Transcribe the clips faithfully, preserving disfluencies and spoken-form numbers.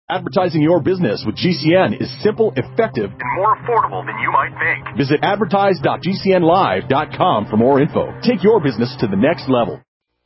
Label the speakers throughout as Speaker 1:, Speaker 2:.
Speaker 1: Advertising your business with G C N is simple, effective, and more affordable than you might think. Visit advertise dot g c n live dot com for more info. Take your business to the next level.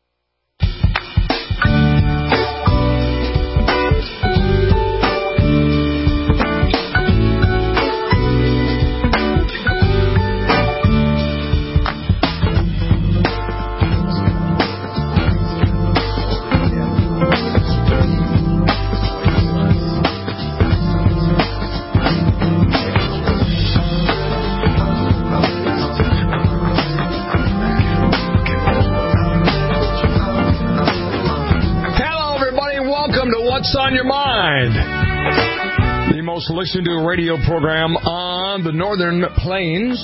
Speaker 2: What's on your mind? The most listened to radio program on the Northern Plains.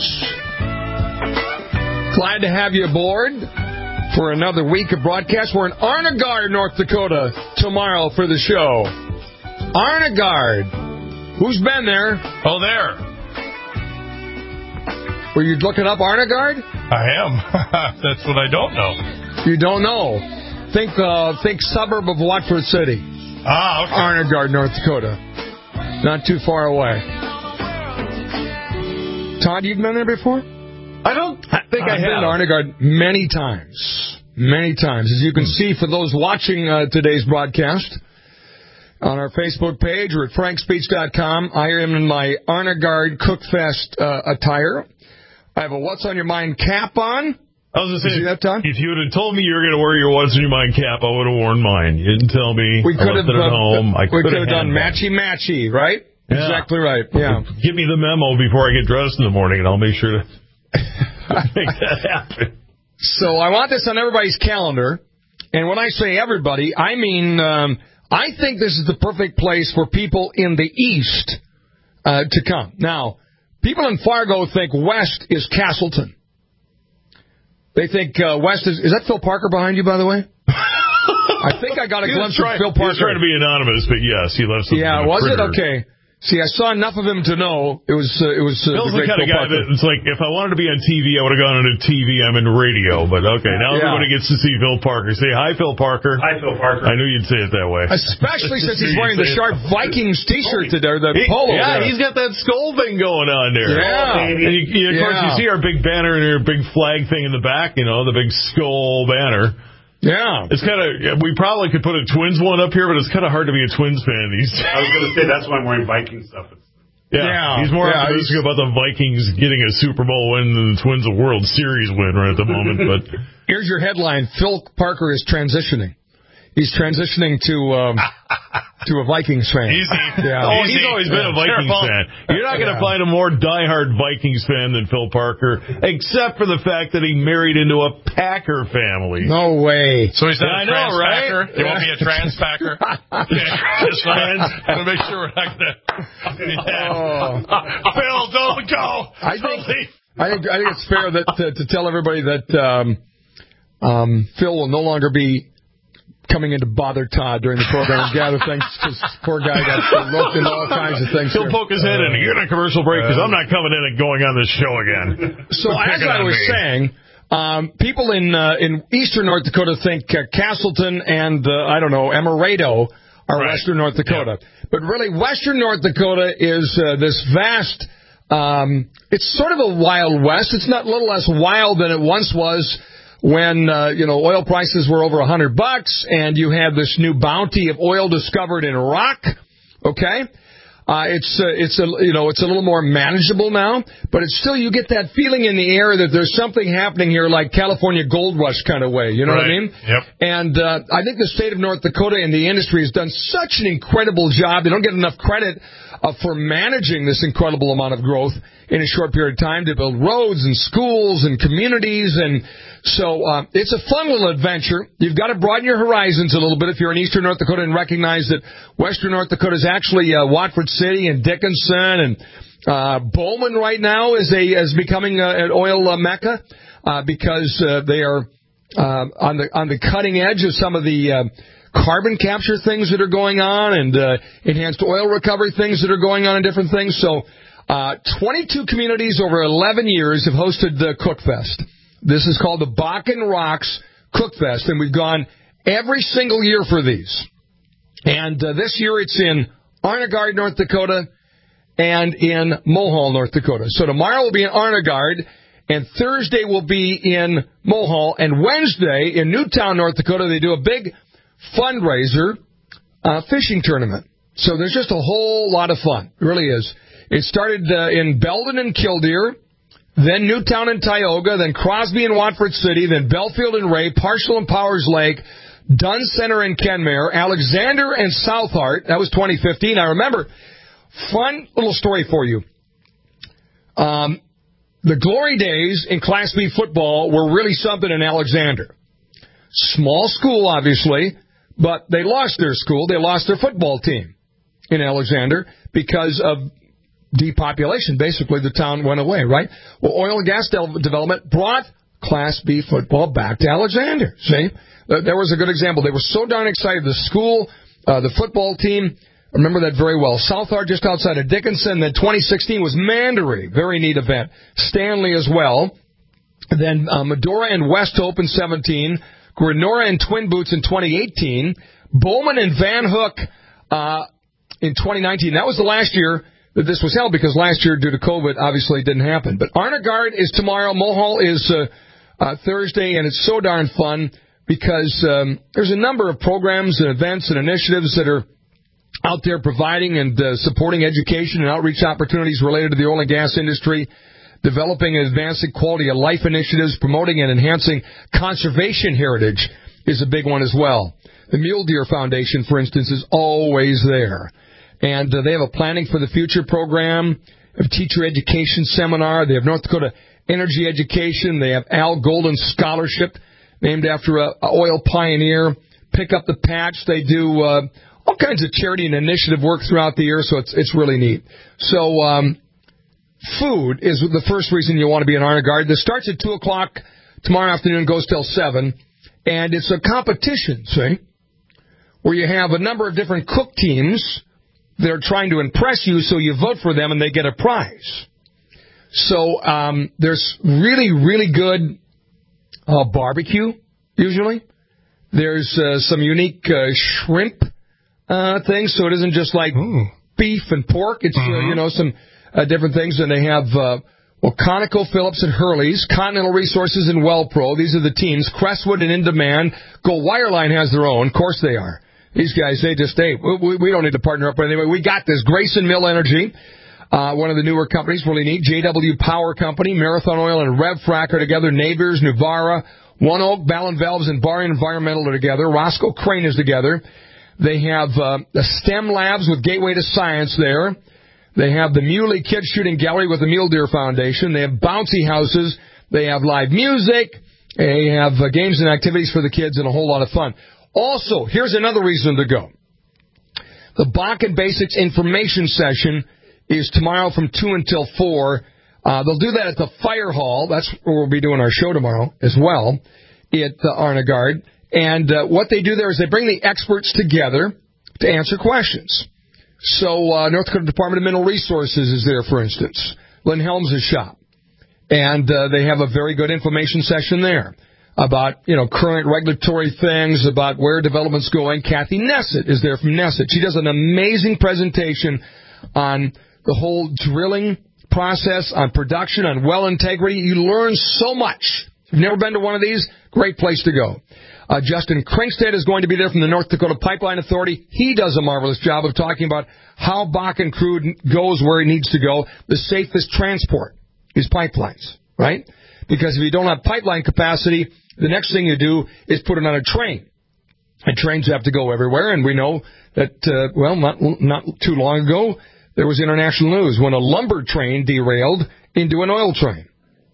Speaker 2: Glad to have you aboard for another week of broadcast. We're in Arnegard, North Dakota tomorrow for the show. Arnegard. Who's been there?
Speaker 3: Oh, there.
Speaker 2: Were you looking up Arnegard?
Speaker 3: I am. That's what I don't know.
Speaker 2: You don't know. Think, uh, think suburb of Watford City.
Speaker 3: Ah, okay.
Speaker 2: Arnegard, North Dakota. Not too far away. Todd, you've been there before?
Speaker 3: I don't think
Speaker 2: I've
Speaker 3: I have.
Speaker 2: been to Arnegard many times. Many times. As you can see, for those watching uh, today's broadcast, on our Facebook page or at frank speech dot com, I am in my Arnegard Cookfest uh, attire. I have a What's on Your Mind cap on.
Speaker 3: I was going to say,
Speaker 2: that, Todd?
Speaker 3: If you would have told me you were going to wear your What's on Your Mind cap, I would have worn mine. You didn't tell me.
Speaker 2: We could have
Speaker 3: it at home. I
Speaker 2: we
Speaker 3: could
Speaker 2: have done matchy-matchy, right?
Speaker 3: Yeah.
Speaker 2: Exactly right, yeah.
Speaker 3: Give me the memo before I get dressed in the morning, and I'll make sure to make that happen.
Speaker 2: So I want this on everybody's calendar. And when I say everybody, I mean, um, I think this is the perfect place for people in the East uh, to come. Now, people in Fargo think West is Castleton. They think uh, West is... Is that Phil Parker behind you, by the way? I think I got a glimpse of Phil Parker.
Speaker 3: He was trying to be anonymous, but yes, he left some...
Speaker 2: Yeah, was it? Okay. See, I saw enough of him to know it was uh, it was. Uh,
Speaker 3: Phil's
Speaker 2: the,
Speaker 3: the kind
Speaker 2: Phil
Speaker 3: of guy
Speaker 2: Parker.
Speaker 3: that it's like, if I wanted to be on T V, I would have gone on T V. I'm in radio, but okay, now
Speaker 2: yeah.
Speaker 3: everybody gets to see Phil Parker. Say hi, Phil Parker.
Speaker 4: Hi, Phil Parker.
Speaker 3: I knew you'd say it that way.
Speaker 2: Especially since he's wearing the Sharp Vikings T-shirt today, the
Speaker 3: he,
Speaker 2: polo.
Speaker 3: Yeah,
Speaker 2: there.
Speaker 3: he's got that skull thing going on there.
Speaker 2: Yeah,
Speaker 3: and you, you, of course
Speaker 2: yeah.
Speaker 3: you see our big banner and our big flag thing in the back. You know, the big skull banner.
Speaker 2: Yeah.
Speaker 3: It's kind of, we probably could put a Twins one up here, but it's kind of hard to be a Twins fan these days.
Speaker 4: I was going to say, that's why I'm wearing Viking stuff.
Speaker 3: Yeah,
Speaker 2: yeah,
Speaker 3: he's more
Speaker 2: yeah,
Speaker 3: optimistic
Speaker 2: he's...
Speaker 3: about the Vikings getting a Super Bowl win than the Twins a World Series win right at the moment. But
Speaker 2: here's your headline: Phil Parker is transitioning. He's transitioning to um, to a Vikings fan.
Speaker 3: Easy.
Speaker 2: Yeah.
Speaker 3: Oh, he's always been a Vikings
Speaker 4: Careful.
Speaker 3: fan. You're not going to yeah. find a more diehard Vikings fan than Phil Parker, except for the fact that he married into a Packer family.
Speaker 2: No way.
Speaker 3: So he's not
Speaker 4: yeah,
Speaker 3: a
Speaker 4: I know,
Speaker 3: trans
Speaker 4: right?
Speaker 3: Packer?
Speaker 4: You yeah. want me a trans Packer?
Speaker 3: Just trans. Got to make sure we're not going to.
Speaker 2: Oh.
Speaker 3: Phil, don't go.
Speaker 2: I think, I think I think it's fair that to, to tell everybody that um, um, Phil will no longer be coming in to bother Todd during the program and gather things, because poor guy got roped into all kinds of things.
Speaker 3: He'll here. poke his head in. You're in a commercial break because I'm not coming in and going on this show again.
Speaker 2: So as I was me. saying, um, people in uh, in eastern North Dakota think uh, Castleton and, uh, I don't know, Emerado are right. western North Dakota. Yep. But really, western North Dakota is uh, this vast, um, it's sort of a Wild West. It's not a little less wild than it once was, when, uh, you know, oil prices were over a hundred bucks and you had this new bounty of oil discovered in rock, okay? Uh, it's, uh, it's a, you know, it's a little more manageable now, but it's still, you get that feeling in the air that there's something happening here like California Gold Rush kind of way, you know
Speaker 3: right.
Speaker 2: what I mean?
Speaker 3: Yep.
Speaker 2: And, uh, I think the state of North Dakota and the industry has done such an incredible job. They don't get enough credit uh, for managing this incredible amount of growth in a short period of time to build roads and schools and communities. And so uh, it's a fun little adventure. You've got to broaden your horizons a little bit if you're in eastern North Dakota and recognize that western North Dakota is actually uh, Watford City and Dickinson, and uh, Bowman right now is a is becoming a, an oil uh, mecca uh, because uh, they are uh, on the on the cutting edge of some of the uh, carbon capture things that are going on and uh, enhanced oil recovery things that are going on and different things. So uh, twenty-two communities over eleven years have hosted the Cookfest. This is called the Bakken Rocks Cookfest, and we've gone every single year for these. And uh, this year it's in Arnagard, North Dakota, and in Mohall, North Dakota. So tomorrow will be in Arnagard, and Thursday will be in Mohall, and Wednesday in Newtown, North Dakota, they do a big fundraiser uh, fishing tournament. So there's just a whole lot of fun. It really is. It started uh, in Belden and Killdeer, then Newtown and Tioga, then Crosby and Watford City, then Belfield and Ray, Parshall and Powers Lake, Dunn Center and Kenmare, Alexander and Southart. That was twenty fifteen. I remember. Fun little story for you. Um, the glory days in Class B football were really something in Alexander. Small school, obviously, but they lost their school. They lost their football team in Alexander because of depopulation. Basically, the town went away, right? Well, oil and gas de- development brought Class B football back to Alexander. See? There was a good example. They were so darn excited. The school, uh, the football team, I remember that very well. Southard just outside of Dickinson. Then twenty sixteen was Mandaree. Very neat event. Stanley as well. Then uh, Medora and West Hope in seventeen. Grenora and Twin Boots in twenty eighteen. Bowman and Van Hook uh, in twenty nineteen. That was the last year that this was held because last year, due to COVID, obviously it didn't happen. But Arnagard is tomorrow. Mohall is uh, uh, Thursday, and it's so darn fun because um, there's a number of programs and events and initiatives that are out there providing and uh, supporting education and outreach opportunities related to the oil and gas industry, developing and advancing quality of life initiatives, promoting and enhancing conservation heritage is a big one as well. The Mule Deer Foundation, for instance, is always there. And uh, they have a Planning for the Future program, a teacher education seminar. They have North Dakota Energy Education. They have Al Golden Scholarship, named after a, a oil pioneer. Pick Up the Patch. They do uh, all kinds of charity and initiative work throughout the year, so it's it's really neat. So um, food is the first reason you want to be in Arnagard. This starts at two o'clock tomorrow afternoon, goes till seven, and it's a competition, see, where you have a number of different cook teams that are trying to impress you, so you vote for them and they get a prize. So um, there's really, really good uh, barbecue, usually. There's uh, some unique uh, shrimp uh, things, so it isn't just like Ooh. beef and pork. It's, uh-huh. uh, you know, some uh, different things. And they have, uh, well, ConocoPhillips and Hurley's, Continental Resources and WellPro. These are the teams. Crestwood and In Demand. Go Wireline has their own. Of course they are. These guys, they just, hey, we, we don't need to partner up. But anyway, we got this. Grayson Mill Energy, uh, one of the newer companies, really neat. J W Power Company, Marathon Oil, and RevFrac are together. Neighbors, Nuvara, One Oak, Ballon Valves, and Bar Environmental are together. Roscoe Crane is together. They have uh, the STEM Labs with Gateway to Science there. They have the Muley Kids Shooting Gallery with the Mule Deer Foundation. They have bouncy houses. They have live music. They have uh, games and activities for the kids and a whole lot of fun. Also, here's another reason to go. The Bakken Basics Information Session is tomorrow from two until four. Uh, they'll do that at the Fire Hall. That's where we'll be doing our show tomorrow as well at uh, Arnagard. And uh, what they do there is they bring the experts together to answer questions. So uh, North Dakota Department of Mineral Resources is there, for instance, Lynn Helms' shop. And uh, they have a very good information session there about, you know, current regulatory things, about where development's going. Kathy Nessett is there from Nessett. She does an amazing presentation on the whole drilling process, on production, on well integrity. You learn so much. If you've never been to one of these, great place to go. Uh, Justin Krinkstead is going to be there from the North Dakota Pipeline Authority. He does a marvelous job of talking about how Bakken crude goes where it needs to go. The safest transport is pipelines, right? Because if you don't have pipeline capacity, the next thing you do is put it on a train. And trains have to go everywhere, and we know that, uh, well, not, not too long ago, there was international news when a lumber train derailed into an oil train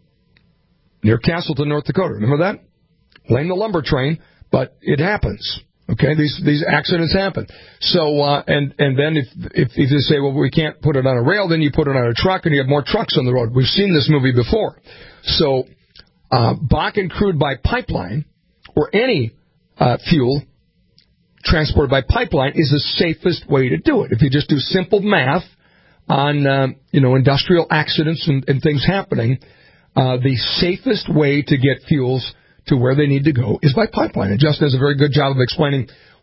Speaker 2: near Castleton, North Dakota. Remember that? Blame the lumber train, but it happens. Okay, these these accidents happen. So, uh, and and then if if if you say, well, we can't put it on a rail, then you put it on a truck, and you have more trucks on the road. We've seen this movie before. So, uh, Bakken crude by pipeline, or any uh, fuel transported by pipeline, is the safest way to do it. If you just do simple math on uh, you know industrial accidents and, and things happening, uh, the safest way to get fuels to where they need to go is by pipeline. And Justin does a very good job of explaining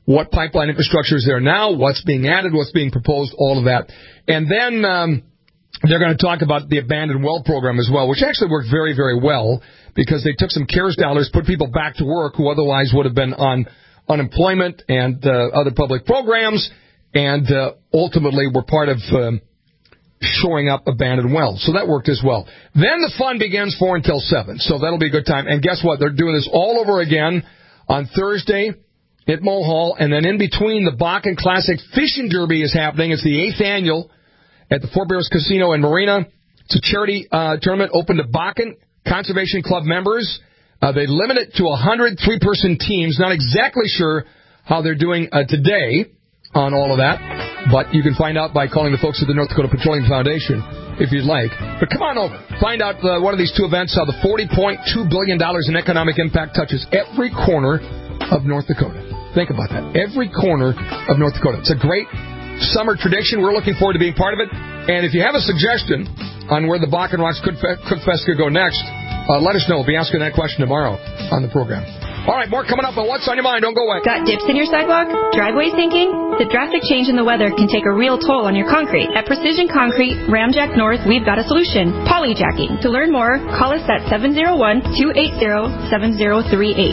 Speaker 2: what pipeline infrastructure is there now, what's being added, what's being proposed, all of that. And then um, they're going to talk about the abandoned well program as well, which actually worked very, very well because they took some CARES dollars, put people back to work who otherwise would have been on unemployment and uh, other public programs, and uh, ultimately were part of um, shoring up abandoned wells. So that worked as well. Then the fun begins four until seven, so that'll be a good time. And guess what? They're doing this all over again on Thursday at Mulhall, and then in between, the Bakken Classic Fishing Derby is happening. It's the eighth annual at the Four Bears Casino and Marina. It's a charity uh, tournament open to Bakken Conservation Club members. Uh, they limit it to one hundred three-person teams. Not exactly sure how they're doing uh, today on all of that, but you can find out by calling the folks at the North Dakota Petroleum Foundation if you'd like. But come on over. Find out uh, one of these two events, how the forty point two billion dollars in economic impact touches every corner of North Dakota. Think about that. Every corner of North Dakota. It's a great summer tradition. We're looking forward to being part of it. And if you have a suggestion on where the Bakken Rocks Cook Fest could go next, uh, let us know. We'll be asking that question tomorrow on the program. All right, more coming up on What's on Your Mind. Don't go away.
Speaker 5: Got dips in your sidewalk? Driveway sinking? The drastic change in the weather can take a real toll on your concrete. At Precision Concrete, Ramjack North, we've got a solution. Polyjacking. To learn more, call us at seven oh one, two eight zero, seven oh three eight.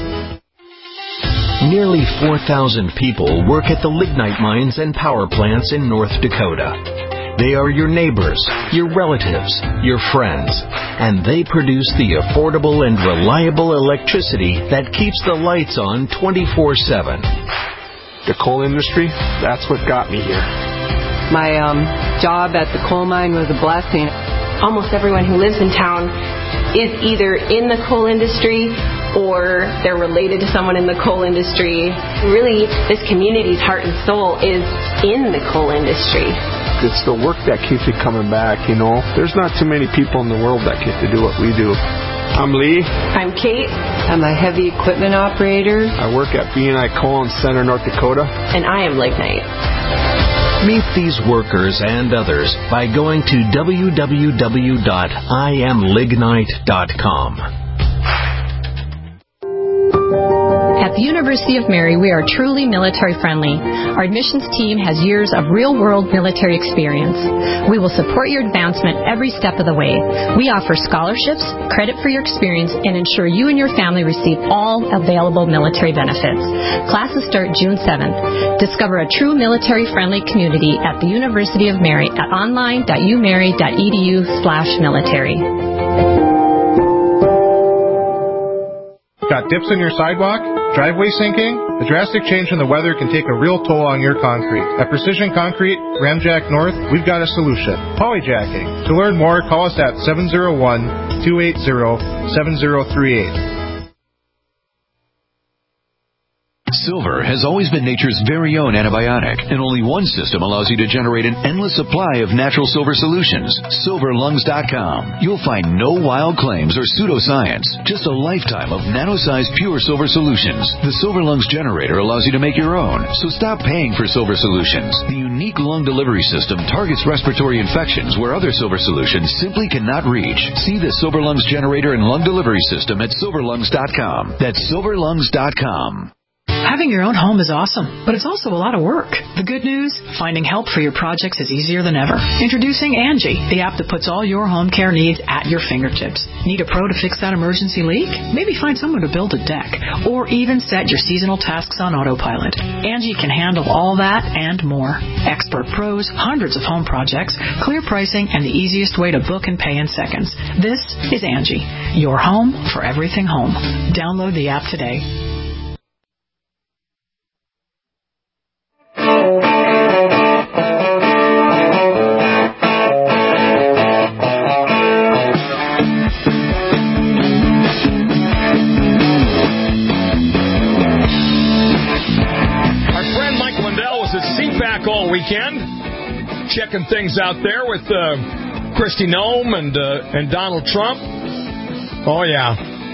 Speaker 6: Nearly four thousand people work at the lignite mines and power plants in North Dakota. They are your neighbors, your relatives, your friends, and they produce the affordable and reliable electricity that keeps the lights on twenty-four seven.
Speaker 7: The coal industry, that's what got me here.
Speaker 8: My um, job at the coal mine was a blessing.
Speaker 9: Almost everyone who lives in town is either in the coal industry or they're related to someone in the coal industry. Really, this community's heart and soul is in the coal industry.
Speaker 7: It's the work that keeps me coming back, you know. There's not too many people in the world that get to do what we do. I'm Lee.
Speaker 9: I'm Kate.
Speaker 8: I'm a heavy equipment operator.
Speaker 7: I work at B and I Coal in Center, North Dakota.
Speaker 9: And I am Lignite.
Speaker 6: Meet these workers and others by going to w w w dot i am lignite dot com.
Speaker 10: At the University of Mary, we are truly military-friendly. Our admissions team has years of real-world military experience. We will support your advancement every step of the way. We offer scholarships, credit for your experience, and ensure you and your family receive all available military benefits. Classes start June seventh. Discover a true military-friendly community at the University of Mary at online dot u mary dot e d u slash military.
Speaker 11: Got dips in your sidewalk? Driveway sinking? The drastic change in the weather can take a real toll on your concrete. At Precision Concrete, Ramjack North, we've got a solution. Polyjacking. To learn more, call us at seven oh one, two eight zero, seven oh three eight.
Speaker 12: Silver has always been nature's very own antibiotic, and only one system allows you to generate an endless supply of natural silver solutions. silver lungs dot com. You'll find no wild claims or pseudoscience, just a lifetime of nano-sized pure silver solutions. The Silver Lungs generator allows you to make your own, so stop paying for silver solutions. The unique lung delivery system targets respiratory infections where other silver solutions simply cannot reach. See the Silver Lungs generator and lung delivery system at silver lungs dot com. That's silver lungs dot com.
Speaker 13: Having your own home is awesome, but it's also a lot of work. The good news, finding help for your projects is easier than ever. Introducing Angie, the app that puts all your home care needs at your fingertips. Need a pro to fix that emergency leak? Maybe find someone to build a deck, or even set your seasonal tasks on autopilot. Angie can handle all that and more. Expert pros, hundreds of home projects, clear pricing, and the easiest way to book and pay in seconds. This is Angie, your home for everything home. Download the app today.
Speaker 2: All weekend, checking things out there with uh, Kristi Noem and uh, and Donald Trump. Oh yeah,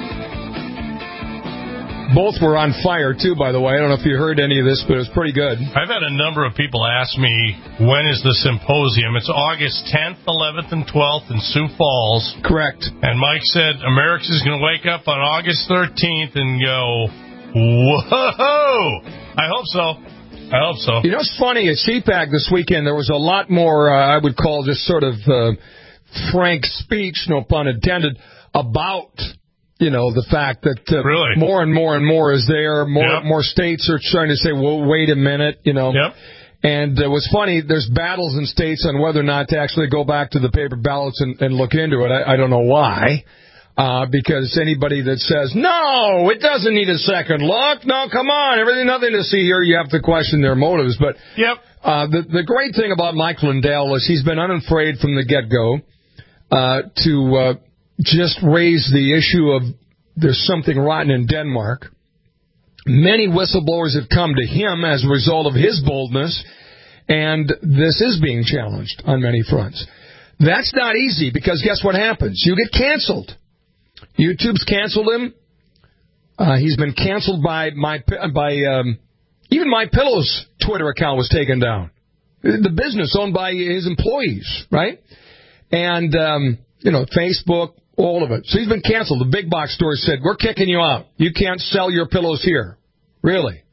Speaker 2: both were on fire too. By the way, I don't know if you heard any of this, but it was pretty good.
Speaker 4: I've had a number of people ask me when is the symposium. It's August tenth, eleventh, and twelfth in Sioux Falls.
Speaker 2: Correct.
Speaker 4: And Mike said America's going to wake up on August thirteenth and go, whoa. I hope so. I hope so.
Speaker 2: You know, it's funny, at C PAC this weekend, there was a lot more, uh, I would call just sort of uh, frank speech, no pun intended, about, you know, the fact that uh,
Speaker 4: really?
Speaker 2: more and more and more is there. More
Speaker 4: yep.
Speaker 2: more states are trying to say, well, wait a minute, you know.
Speaker 4: Yep.
Speaker 2: And it was funny, there's battles in states on whether or not to actually go back to the paper ballots and, and look into it. I, I don't know why. Uh, because anybody that says, no, it doesn't need a second look. No, come on, everything, nothing to see here. You have to question their motives. But
Speaker 4: yep.
Speaker 2: uh, the, the great thing about Mike Lindell is he's been unafraid from the get-go uh, to uh, just raise the issue of there's something rotten in Denmark. Many whistleblowers have come to him as a result of his boldness, and this is being challenged on many fronts. That's not easy because guess what happens? You get canceled. YouTube's canceled him. Uh, he's been canceled by my by um, even My Pillow's Twitter account was taken down. The business owned by his employees, right? And um, you know, Facebook, all of it. So he's been canceled. The big box stores said, "We're kicking you out. You can't sell your pillows here." Really?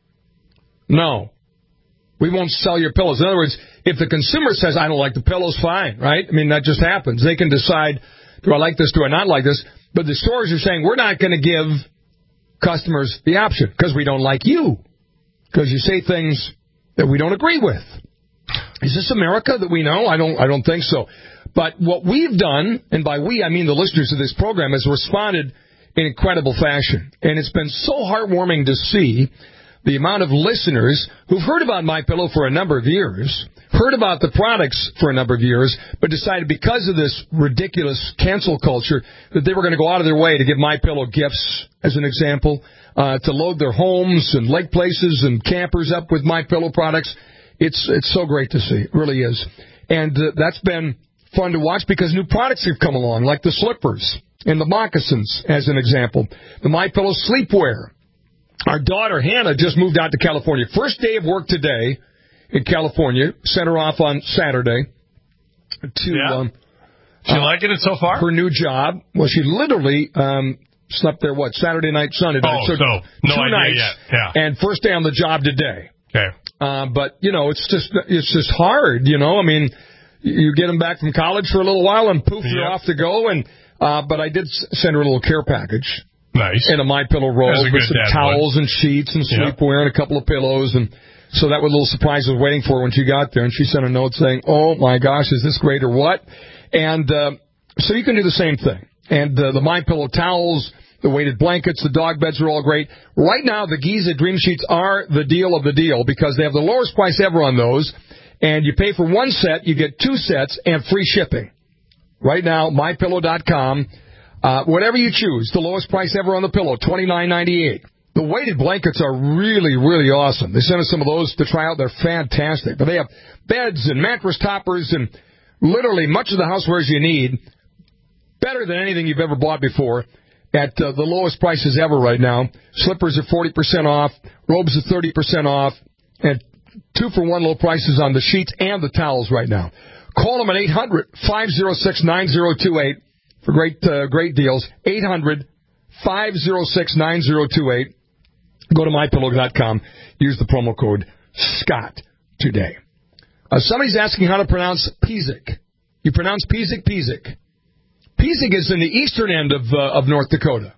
Speaker 2: No. We won't sell your pillows. In other words, if the consumer says, "I don't like the pillows," fine, right? I mean, that just happens. They can decide, do I like this, do I not like this? But the stores are saying, we're not going to give customers the option because we don't like you, because you say things that we don't agree with. Is this America that we know? I don't I don't think so. But what we've done, and by we I mean the listeners of this program, has responded in incredible fashion. And it's been so heartwarming to see the amount of listeners who've heard about MyPillow for a number of years, heard about the products for a number of years, but decided because of this ridiculous cancel culture that they were going to go out of their way to give MyPillow gifts, as an example, uh, to load their homes and lake places and campers up with MyPillow products. It's it's so great to see. It really is. And uh, that's been fun to watch because new products have come along, like the slippers and the moccasins, as an example. The MyPillow sleepwear. Our daughter, Hannah, just moved out to California. First day of work today in California. Sent her off on Saturday to
Speaker 4: yeah.
Speaker 2: um,
Speaker 4: she
Speaker 2: uh,
Speaker 4: liking it so far?
Speaker 2: Her new job. Well, she literally um, slept there, what, Saturday night, Sunday night.
Speaker 4: Oh,
Speaker 2: so,
Speaker 4: so no
Speaker 2: two
Speaker 4: idea
Speaker 2: nights,
Speaker 4: yet. Yeah.
Speaker 2: And first day on the job today.
Speaker 4: Okay.
Speaker 2: Uh, but, you know, it's just it's just hard, you know. I mean, you get them back from college for a little while and poof, yep. you're off to go. And uh, But I did send her a little care package.
Speaker 3: Nice.
Speaker 2: And a MyPillow roll with some towels would. and sheets and sleepwear yep. and a couple of pillows. And so that was a little surprise was waiting for her when she got there. And she sent a note saying, oh, my gosh, is this great or what? And uh, so you can do the same thing. And uh, the MyPillow towels, the weighted blankets, the dog beds are all great. Right now, the Giza Dream Sheets are the deal of the deal because they have the lowest price ever on those. And you pay for one set, you get two sets, and free shipping. Right now, my pillow dot com. Uh, whatever you choose, the lowest price ever on the pillow, twenty-nine ninety-eight. The weighted blankets are really, really awesome. They sent us some of those to try out. They're fantastic. But they have beds and mattress toppers and literally much of the housewares you need, better than anything you've ever bought before, at uh, the lowest prices ever right now. Slippers are forty percent off, robes are thirty percent off, and two for one low prices on the sheets and the towels right now. Call them at eight hundred, five oh six, nine oh two eight. For great uh, great deals, eight hundred, five oh six, nine oh two eight. Go to my pillow dot com. Use the promo code SCOTT today. Uh, somebody's asking how to pronounce Pizik. You pronounce Pizik, Pizik. Pizik is in the eastern end of uh, of North Dakota.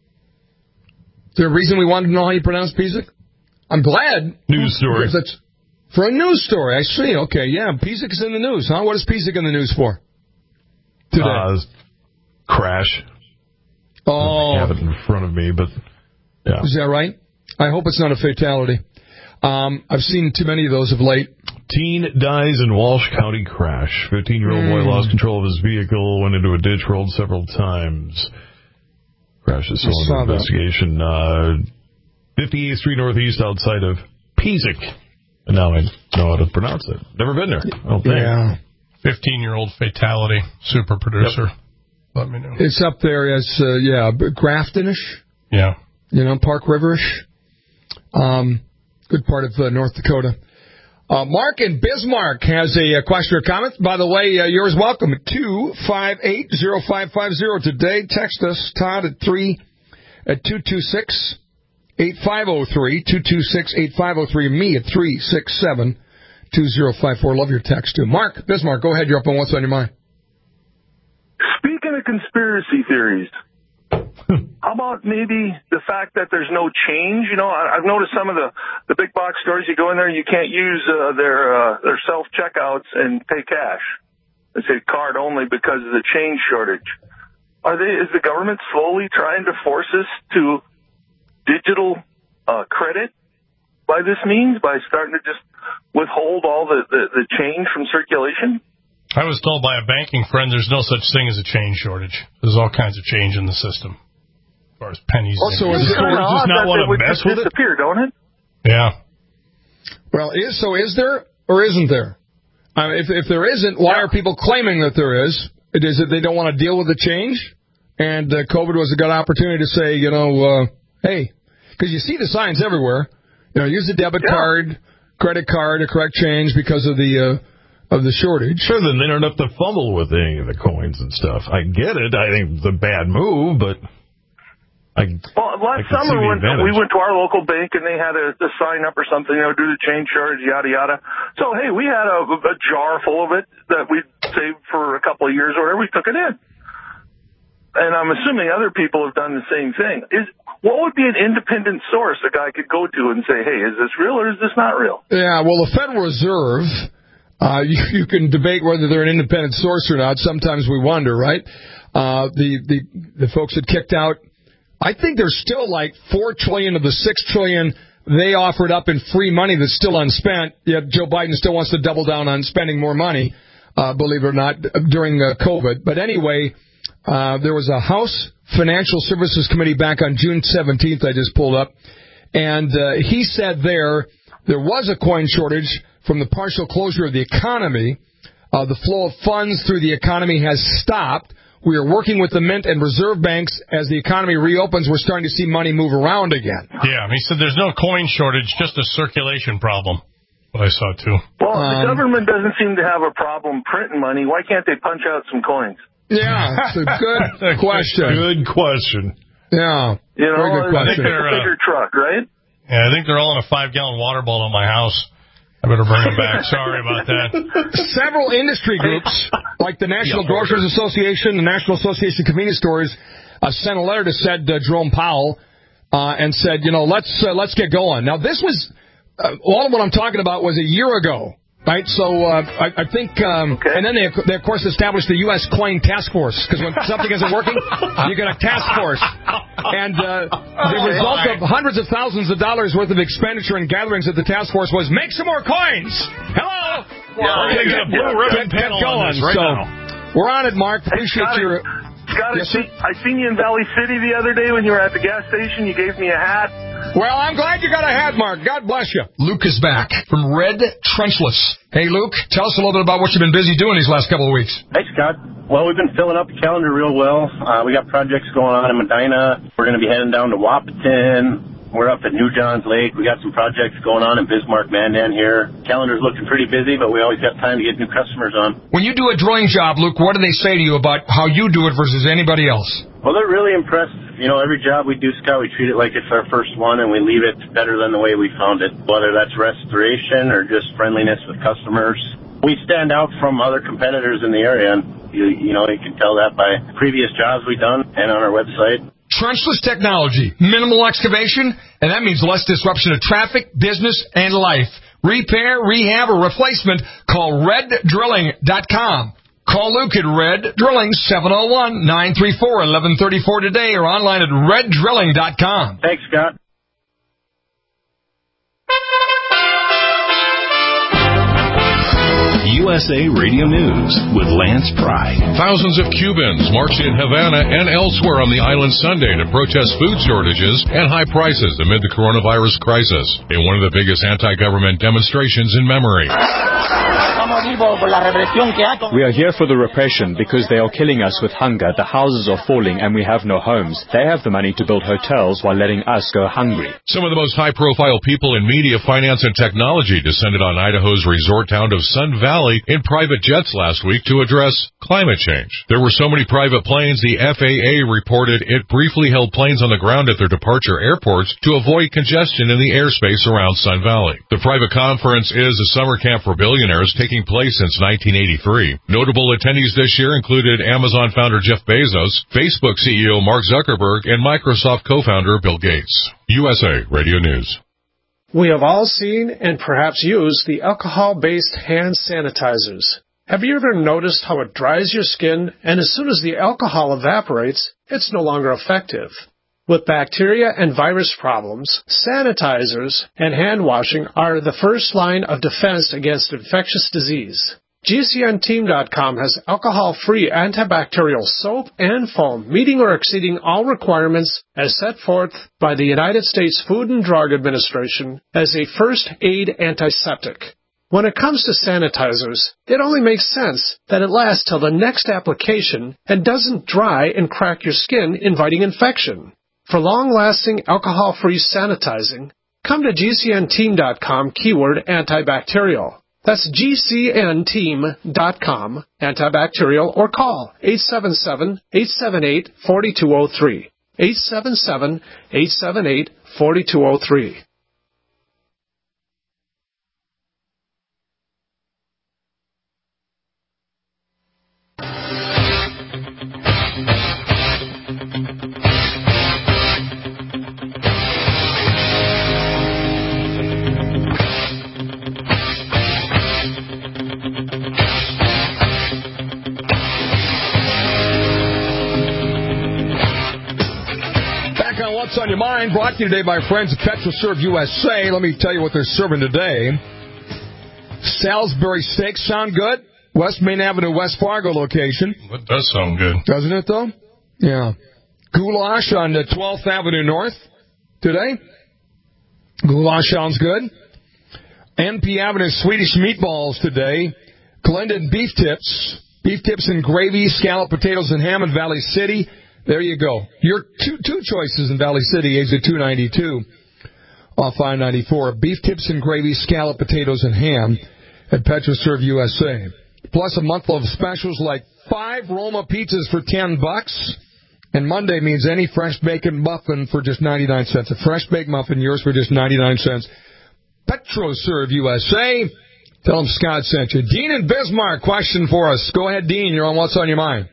Speaker 2: Is there a reason we wanted to know how you pronounce Pizik? I'm glad.
Speaker 3: News story.
Speaker 2: That's for a news story. I see. Okay, yeah, Pizik is in the news, huh? What is Pizik in the news for? Today.
Speaker 3: Uh, crash.
Speaker 2: Oh.
Speaker 3: I have it in front of me, but yeah.
Speaker 2: Is that right? I hope it's not a fatality. Um, I've seen too many of those of late.
Speaker 3: Teen dies in Walsh County crash. fifteen-year-old mm. boy lost control of his vehicle, went into a ditch, rolled several times. Crash is still under investigation. Uh, fifty-eighth Street Northeast outside of Pizik. And now I know how to pronounce it. Never been there. I don't think.
Speaker 2: Yeah.
Speaker 4: fifteen-year-old fatality. Super producer. Yep. Let me know.
Speaker 2: It's up there as, uh, yeah, Graftonish.
Speaker 4: Yeah.
Speaker 2: You know, Park Riverish. Um, good part of uh, North Dakota. Uh, Mark in Bismarck has a, a question or comment. By the way, uh, yours welcome at two five eight, zero five five zero today. Text us, Todd, at three at two two six, eight five zero three, two two six, eight five zero three, me at three six seven, two zero five four. Love your text, too. Mark, Bismarck, go ahead. You're up on What's on Your Mind.
Speaker 14: Speaking of conspiracy theories, how about maybe the fact that there's no change? You know, I, I've noticed some of the, the big box stores, you go in there and you can't use uh, their uh, their self-checkouts and pay cash. They say card only because of the change shortage. Are they? Is the government slowly trying to force us to digital uh, credit by this means, by starting to just withhold all the, the, the change from circulation?
Speaker 4: I was told by a banking friend there's no such thing as a change shortage. There's all kinds of change in the system, as far as pennies.
Speaker 2: Also,
Speaker 4: and
Speaker 2: is it
Speaker 4: just
Speaker 14: not want to mess with it? Disappear, don't it?
Speaker 4: Yeah.
Speaker 2: Well, is so is there or isn't there? Uh, if if there isn't, why are people claiming that there is? It is that they don't want to deal with the change, and uh, COVID was a good opportunity to say, you know, uh, hey, because you see the signs everywhere. You know, use a debit yeah. card, credit card to correct change because of the. Uh, Of the shortage.
Speaker 3: Sure, then they don't have to fumble with any of the coins and stuff. I get it. I think it's a bad move, but I
Speaker 14: Well, last I summer when we went to our local bank and they had a, a sign up or something, you know, do the change shortage, yada, yada. So, hey, we had a, a jar full of it that we saved for a couple of years or whatever. We took it in. And I'm assuming other people have done the same thing. Is What would be an independent source a guy could go to and say, hey, is this real or is this not real?
Speaker 2: Yeah, well, the Federal Reserve... Uh, you, you can debate whether they're an independent source or not. Sometimes we wonder, right? Uh, the, the, the folks that kicked out, I think there's still like four trillion dollars of the six trillion dollars they offered up in free money that's still unspent. Yet Joe Biden still wants to double down on spending more money, uh, believe it or not, during uh, COVID. But anyway, uh, there was a House Financial Services Committee back on June seventeenth I just pulled up. And uh, he said there, there was a coin shortage from the partial closure of the economy. Uh, the flow of funds through the economy has stopped. We are working with the Mint and Reserve banks. As the economy reopens, we're starting to see money move around again.
Speaker 4: Yeah, he said there's no coin shortage, just a circulation problem. What I saw, too.
Speaker 14: Well,
Speaker 4: um,
Speaker 14: the government doesn't seem to have a problem printing money. Why can't they punch out some coins?
Speaker 2: Yeah, that's a good question.
Speaker 3: Good question.
Speaker 2: Yeah,
Speaker 14: you know,
Speaker 2: very good question.
Speaker 14: It's a bigger uh, truck, right?
Speaker 4: Yeah, I think they're all in a five-gallon water bottle at my house. I better bring them back. Sorry about that.
Speaker 2: Several industry groups, like the National yeah, Grocers Association, the National Association of Convenience Stores, uh, sent a letter to said uh, Jerome Powell uh, and said, you know, let's uh, let's get going. Now, this was uh, all of what I'm talking about was a year ago, right? So uh, I, I think, um, okay. and then they, they of course established the U S Coin Task Force because when something isn't working, you get a task force. And uh, the result of hundreds of thousands of dollars worth of expenditure and gatherings at the task force was make some more coins. Hello.
Speaker 3: Yeah, we're going to get a blue ribbon panel on this right
Speaker 2: so,
Speaker 3: now.
Speaker 2: We're on it, Mark. Appreciate
Speaker 14: hey,
Speaker 2: your.
Speaker 14: Scott, yes, I seen you in Valley City the other day when you were at the gas station. You gave me a hat.
Speaker 2: Well, I'm glad you got a hat, Mark. God bless you. Luke is back from Red Trenchless. Hey, Luke, tell us a little bit about what you've been busy doing these last couple of weeks.
Speaker 15: Hey, Scott. Well, we've been filling up the calendar real well. Uh, we got projects going on in Medina. We're going to be heading down to Wahpeton. We're up at New Johns Lake. We got some projects going on in Bismarck, Mandan here. Calendar's looking pretty busy, but we always got time to get new customers on.
Speaker 2: When you do a drilling job, Luke, what do they say to you about how you do it versus anybody else?
Speaker 15: Well, they're really impressed. You know, every job we do, Scott, we treat it like it's our first one, and we leave it better than the way we found it, whether that's restoration or just friendliness with customers. We stand out from other competitors in the area, and you, you know, you can tell that by previous jobs we've done and on our website.
Speaker 2: Trenchless technology, minimal excavation, and that means less disruption of traffic, business, and life. Repair, rehab, or replacement, call red drilling dot com. Call Luke at Red Drilling, seven oh one, nine three four, one one three four today or online at red drilling dot com.
Speaker 15: Thanks, Scott.
Speaker 16: U S A Radio News with Lance Pry.
Speaker 17: Thousands of Cubans marched in Havana and elsewhere on the island Sunday to protest food shortages and high prices amid the coronavirus crisis in one of the biggest anti-government demonstrations in memory.
Speaker 18: Come We are here for the repression because they are killing us with hunger. The houses are falling and we have no homes. They have the money to build hotels while letting us go hungry.
Speaker 17: Some of the most high-profile people in media, finance, and technology descended on Idaho's resort town of Sun Valley in private jets last week to address climate change. There were so many private planes, the F A A reported it briefly held planes on the ground at their departure airports to avoid congestion in the airspace around Sun Valley. The private conference is a summer camp for billionaires taking place since nineteen eighty-three. Notable attendees this year included Amazon founder Jeff Bezos, Facebook C E O Mark Zuckerberg, and Microsoft co-founder Bill Gates. U S A Radio News.
Speaker 19: We have all seen and perhaps used the alcohol-based hand sanitizers. Have you ever noticed how it dries your skin, and as soon as the alcohol evaporates, it's no longer effective? With bacteria and virus problems, sanitizers and hand washing are the first line of defense against infectious disease. G C N team dot com has alcohol-free antibacterial soap and foam, meeting or exceeding all requirements as set forth by the United States Food and Drug Administration as a first aid antiseptic. When it comes to sanitizers, it only makes sense that it lasts till the next application and doesn't dry and crack your skin, inviting infection. For long-lasting alcohol-free sanitizing, come to G C N team dot com keyword antibacterial. That's G C N team dot com, antibacterial, or call eight seven seven, eight seven eight, four two zero three. eight seven seven, eight seven eight, four two zero three.
Speaker 2: What's on Your Mind, brought to you today by friends at PetroServe U S A. Let me tell you what they're serving today. Salisbury steaks sound good? West Main Avenue, West Fargo location.
Speaker 4: That does sound good.
Speaker 2: Doesn't it, though? Yeah. Goulash on the twelfth Avenue North today. Goulash sounds good. N P Avenue Swedish meatballs today. Glendon beef tips. Beef tips and gravy, scalloped potatoes and ham in Valley City. There you go. Your two two choices in Valley City, exit two ninety-two off I ninety-four. Beef tips and gravy, scalloped potatoes and ham at PetroServe U S A. Plus a month of specials like five Roma pizzas for ten bucks. And Monday means any fresh bacon muffin for just ninety-nine cents. A fresh baked muffin, yours for just ninety-nine cents. PetroServe U S A. Tell them Scott sent you. Dean in Bismarck, question for us. Go ahead, Dean. You're on What's on Your Mind.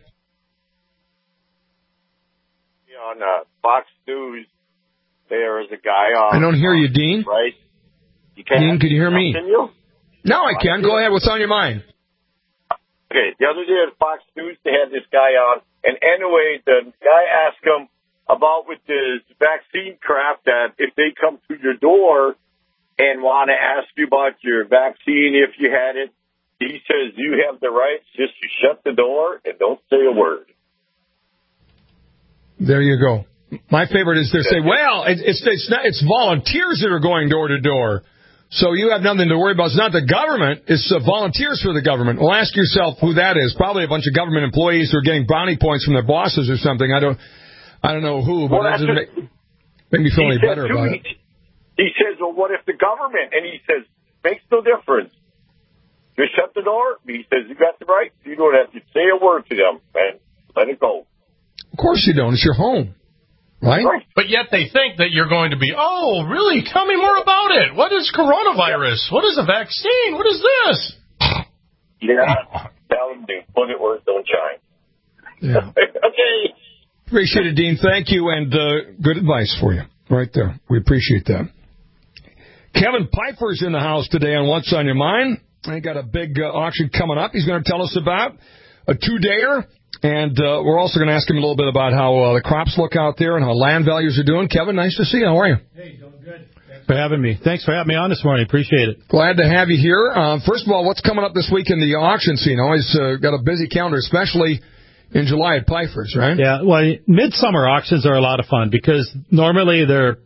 Speaker 20: On uh, Fox News, there is a guy on...
Speaker 2: I don't hear you, Dean.
Speaker 20: Right? You can't,
Speaker 2: Dean, can you hear me?
Speaker 20: Can you?
Speaker 2: No, I can. Go ahead. What's on your mind?
Speaker 20: Okay, the other day at Fox News, they had this guy on, and anyway, the guy asked him about with the vaccine crap that if they come to your door and want to ask you about your vaccine if you had it, he says you have the right just to shut the door and don't say a word.
Speaker 2: There you go. My favorite is they say, well, it's it's it's, not, it's volunteers that are going door to door, so you have nothing to worry about. It's not the government; it's uh, volunteers for the government. Well, ask yourself who that is. Probably a bunch of government employees who are getting brownie points from their bosses or something. I don't, I don't know who, but well, that doesn't make, make me feel any better
Speaker 20: too,
Speaker 2: about
Speaker 20: he,
Speaker 2: it.
Speaker 20: He says, "Well, what if the government?" And he says, "Makes no difference. Just shut the door." He says, "You got the right. You don't have to say a word to them, man. Let it go."
Speaker 2: Of course you don't. It's your home, right?
Speaker 4: But yet they think that you're going to be, oh, really? Tell me more about it. What is coronavirus? What is a vaccine? What is this?
Speaker 20: Yeah. Tell them to put it where it don't shine.
Speaker 2: Yeah.
Speaker 20: Okay.
Speaker 2: Appreciate it, Dean. Thank you, and uh, good advice for you right there. We appreciate that. Kevin Piper's in the house today on What's on Your Mind. I got a big uh, auction coming up he's going to tell us about, a two-dayer. And uh, we're also going to ask him a little bit about how uh, the crops look out there and how land values are doing. Kevin, nice to see you. How are you?
Speaker 21: Hey, doing good. Thanks for having me. Thanks for having me on this morning. Appreciate it.
Speaker 2: Glad to have you here. Uh, first of all, what's coming up this week in the auction scene? Always uh, got a busy calendar, especially in July at Piper's, right?
Speaker 21: Yeah, well, midsummer auctions are a lot of fun because normally they're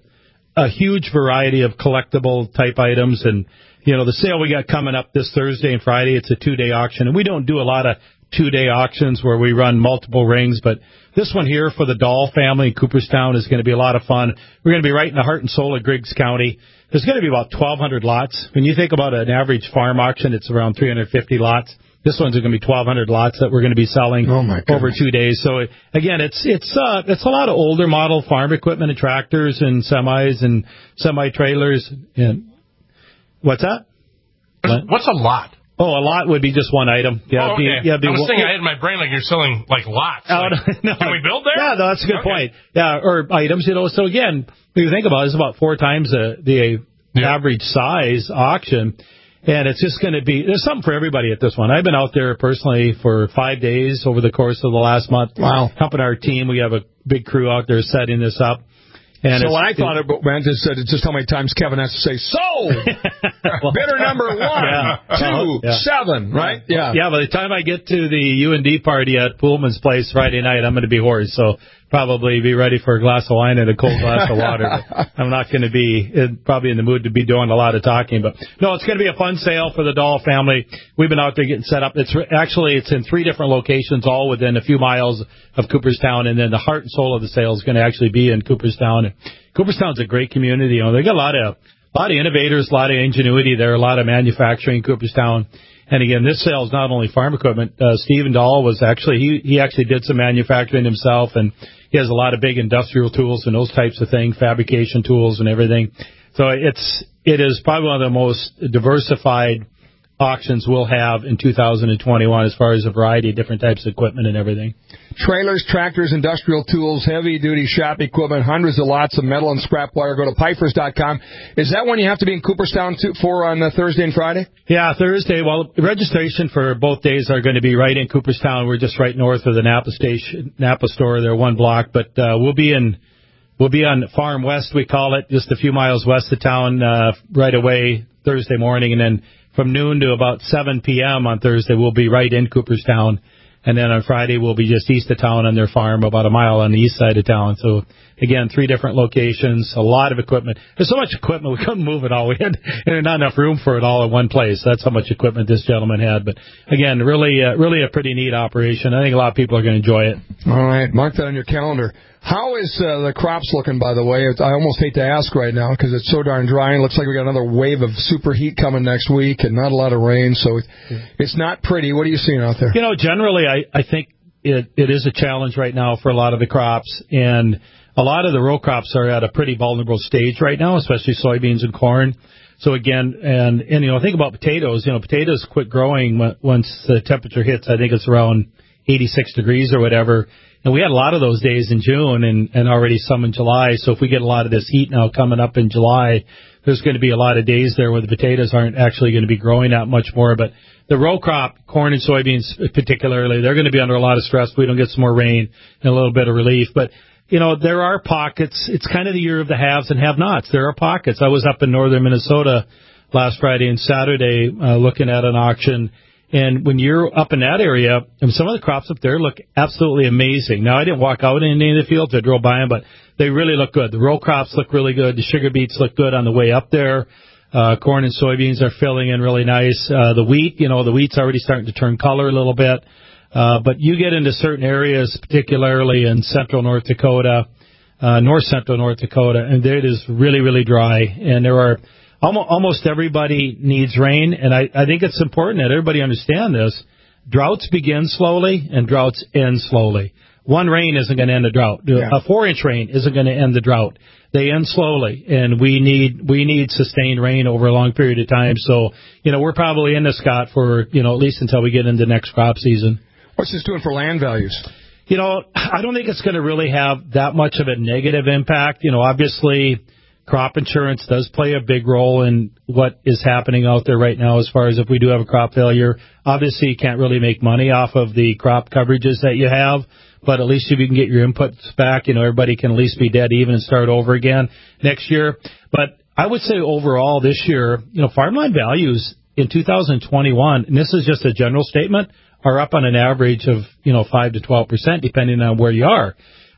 Speaker 21: a huge variety of collectible type items. And, you know, the sale we got coming up this Thursday and Friday, it's a two-day auction. And we don't do a lot of two-day auctions where we run multiple rings, but this one here for the Dahl family in Cooperstown is going to be a lot of fun. We're going to be right in the heart and soul of Griggs County. There's going to be about twelve hundred lots. When you think about an average farm auction, it's around three hundred fifty lots. This one's going to be twelve hundred lots that we're going to be selling
Speaker 2: oh my
Speaker 21: over two days. So again, it's it's uh, it's a lot of older model farm equipment and tractors and semis and semi trailers. And what's that?
Speaker 4: What's a lot?
Speaker 21: Oh, a lot would be just one item. Yeah,
Speaker 4: oh, okay.
Speaker 21: be, yeah, be,
Speaker 4: I was
Speaker 21: well,
Speaker 4: thinking I had in my brain like you're selling like lots.
Speaker 21: Oh,
Speaker 4: like,
Speaker 21: no,
Speaker 4: can we build there?
Speaker 21: Yeah, no, that's a good okay. point. Yeah, or items, you know. So again, if you think about it, it's about four times the, the yeah. average size auction. And it's just going to be, there's something for everybody at this one. I've been out there personally for five days over the course of the last month.
Speaker 2: Wow.
Speaker 21: Helping our team. We have a big crew out there setting this up. And
Speaker 2: so when I thought about it, just said it's just how many times Kevin has to say sold. well, bidder number one, yeah. two, uh-huh. yeah. seven, right?
Speaker 21: Yeah. Yeah. By the time I get to the U N D party at Pullman's place Friday night, I'm going to be hoarse. So probably be ready for a glass of wine and a cold glass of water. I'm not going to be in, probably in the mood to be doing a lot of talking. But no, it's going to be a fun sale for the Dahl family. We've been out there getting set up. It's actually it's in three different locations, all within a few miles of Cooperstown, and then the heart and soul of the sale is going to actually be in Cooperstown. Cooperstown's a great community. You know, they got a lot of a lot of innovators, a lot of ingenuity there, a lot of manufacturing in Cooperstown. And again, this sale is not only farm equipment. Uh, Stephen Dahl was actually he he actually did some manufacturing himself, and he has a lot of big industrial tools and those types of things, fabrication tools and everything. So it's it is probably one of the most diversified auctions we'll have in two thousand twenty-one as far as a variety of different types of equipment and everything.
Speaker 2: Trailers, tractors, industrial tools, heavy-duty shop equipment, hundreds of lots of metal and scrap wire. Go to Pifers dot com. Is that one you have to be in Cooperstown to, for on uh, Thursday and Friday?
Speaker 21: Yeah, Thursday. Well, registration for both days are going to be right in Cooperstown. We're just right north of the Napa station, Napa store. They're one block, but uh, we'll be in we'll be on Farm West, we call it, just a few miles west of town uh, right away Thursday morning, and then from noon to about seven p.m. on Thursday, we'll be right in Cooperstown. And then on Friday, we'll be just east of town on their farm, about a mile on the east side of town. So, again, three different locations, a lot of equipment. There's so much equipment, we couldn't move it all. We had and not enough room for it all in one place. That's how much equipment this gentleman had. But, again, really uh, really a pretty neat operation. I think a lot of people are going to enjoy it.
Speaker 2: All right. Mark that on your calendar. How is uh, the crops looking, by the way? It's, I almost hate to ask right now because it's so darn dry. And it looks like we got another wave of superheat coming next week and not a lot of rain. So it's not pretty. What are you seeing out there?
Speaker 21: You know, generally, I, I think it, it is a challenge right now for a lot of the crops. And a lot of the row crops are at a pretty vulnerable stage right now, especially soybeans and corn. So, again, and, and you know, think about potatoes. You know, potatoes quit growing once the temperature hits, I think it's around eighty-six degrees or whatever. And we had a lot of those days in June and, and already some in July. So if we get a lot of this heat now coming up in July, there's going to be a lot of days there where the potatoes aren't actually going to be growing that much more. But the row crop, corn and soybeans particularly, they're going to be under a lot of stress. We don't get some more rain and a little bit of relief. But, you know, there are pockets. It's kind of the year of the haves and have-nots. There are pockets. I was up in northern Minnesota last Friday and Saturday uh, looking at an auction. And when you're up in that area, and some of the crops up there look absolutely amazing. Now, I didn't walk out in any of the fields. I drove by them, but they really look good. The row crops look really good. The sugar beets look good on the way up there. Uh, corn and soybeans are filling in really nice. Uh, the wheat, you know, the wheat's already starting to turn color a little bit. Uh, but you get into certain areas, particularly in central North Dakota, uh, north central North Dakota, and it is really, really dry. And there are almost everybody needs rain, and I, I think it's important that everybody understand this. Droughts begin slowly, and droughts end slowly. One rain isn't going to end a drought. Yeah. A four-inch rain isn't going to end the drought. They end slowly, and we need we need sustained rain over a long period of time. So, you know, we're probably in this, Scott, for, you know, at least until we get into next crop season.
Speaker 2: What's this doing for land values?
Speaker 21: You know, I don't think it's going to really have that much of a negative impact. You know, obviously, crop insurance does play a big role in what is happening out there right now as far as if we do have a crop failure. Obviously, you can't really make money off of the crop coverages that you have, but at least if you can get your inputs back, you know, everybody can at least be dead even and start over again next year. But I would say overall this year, you know, farmland values in two thousand twenty-one, and this is just a general statement, are up on an average of, you know, five to twelve percent depending on where you are.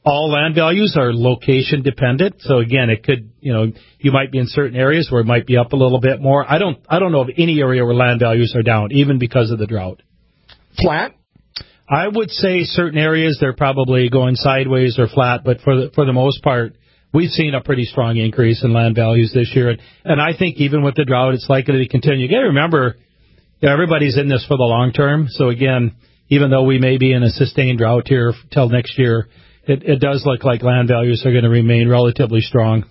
Speaker 21: all land values are location dependent. So again, it could, you know, you might be in certain areas where it might be up a little bit more. I don't, I don't know of any area where land values are down, even because of the drought.
Speaker 2: Flat?
Speaker 21: I would say certain areas they're probably going sideways or flat, but for the, for the most part, we've seen a pretty strong increase in land values this year. And, and I think even with the drought, it's likely to continue. You got to remember, you know, everybody's in this for the long term. So again, even though we may be in a sustained drought here till next year, It, it does look like land values are going to remain relatively strong.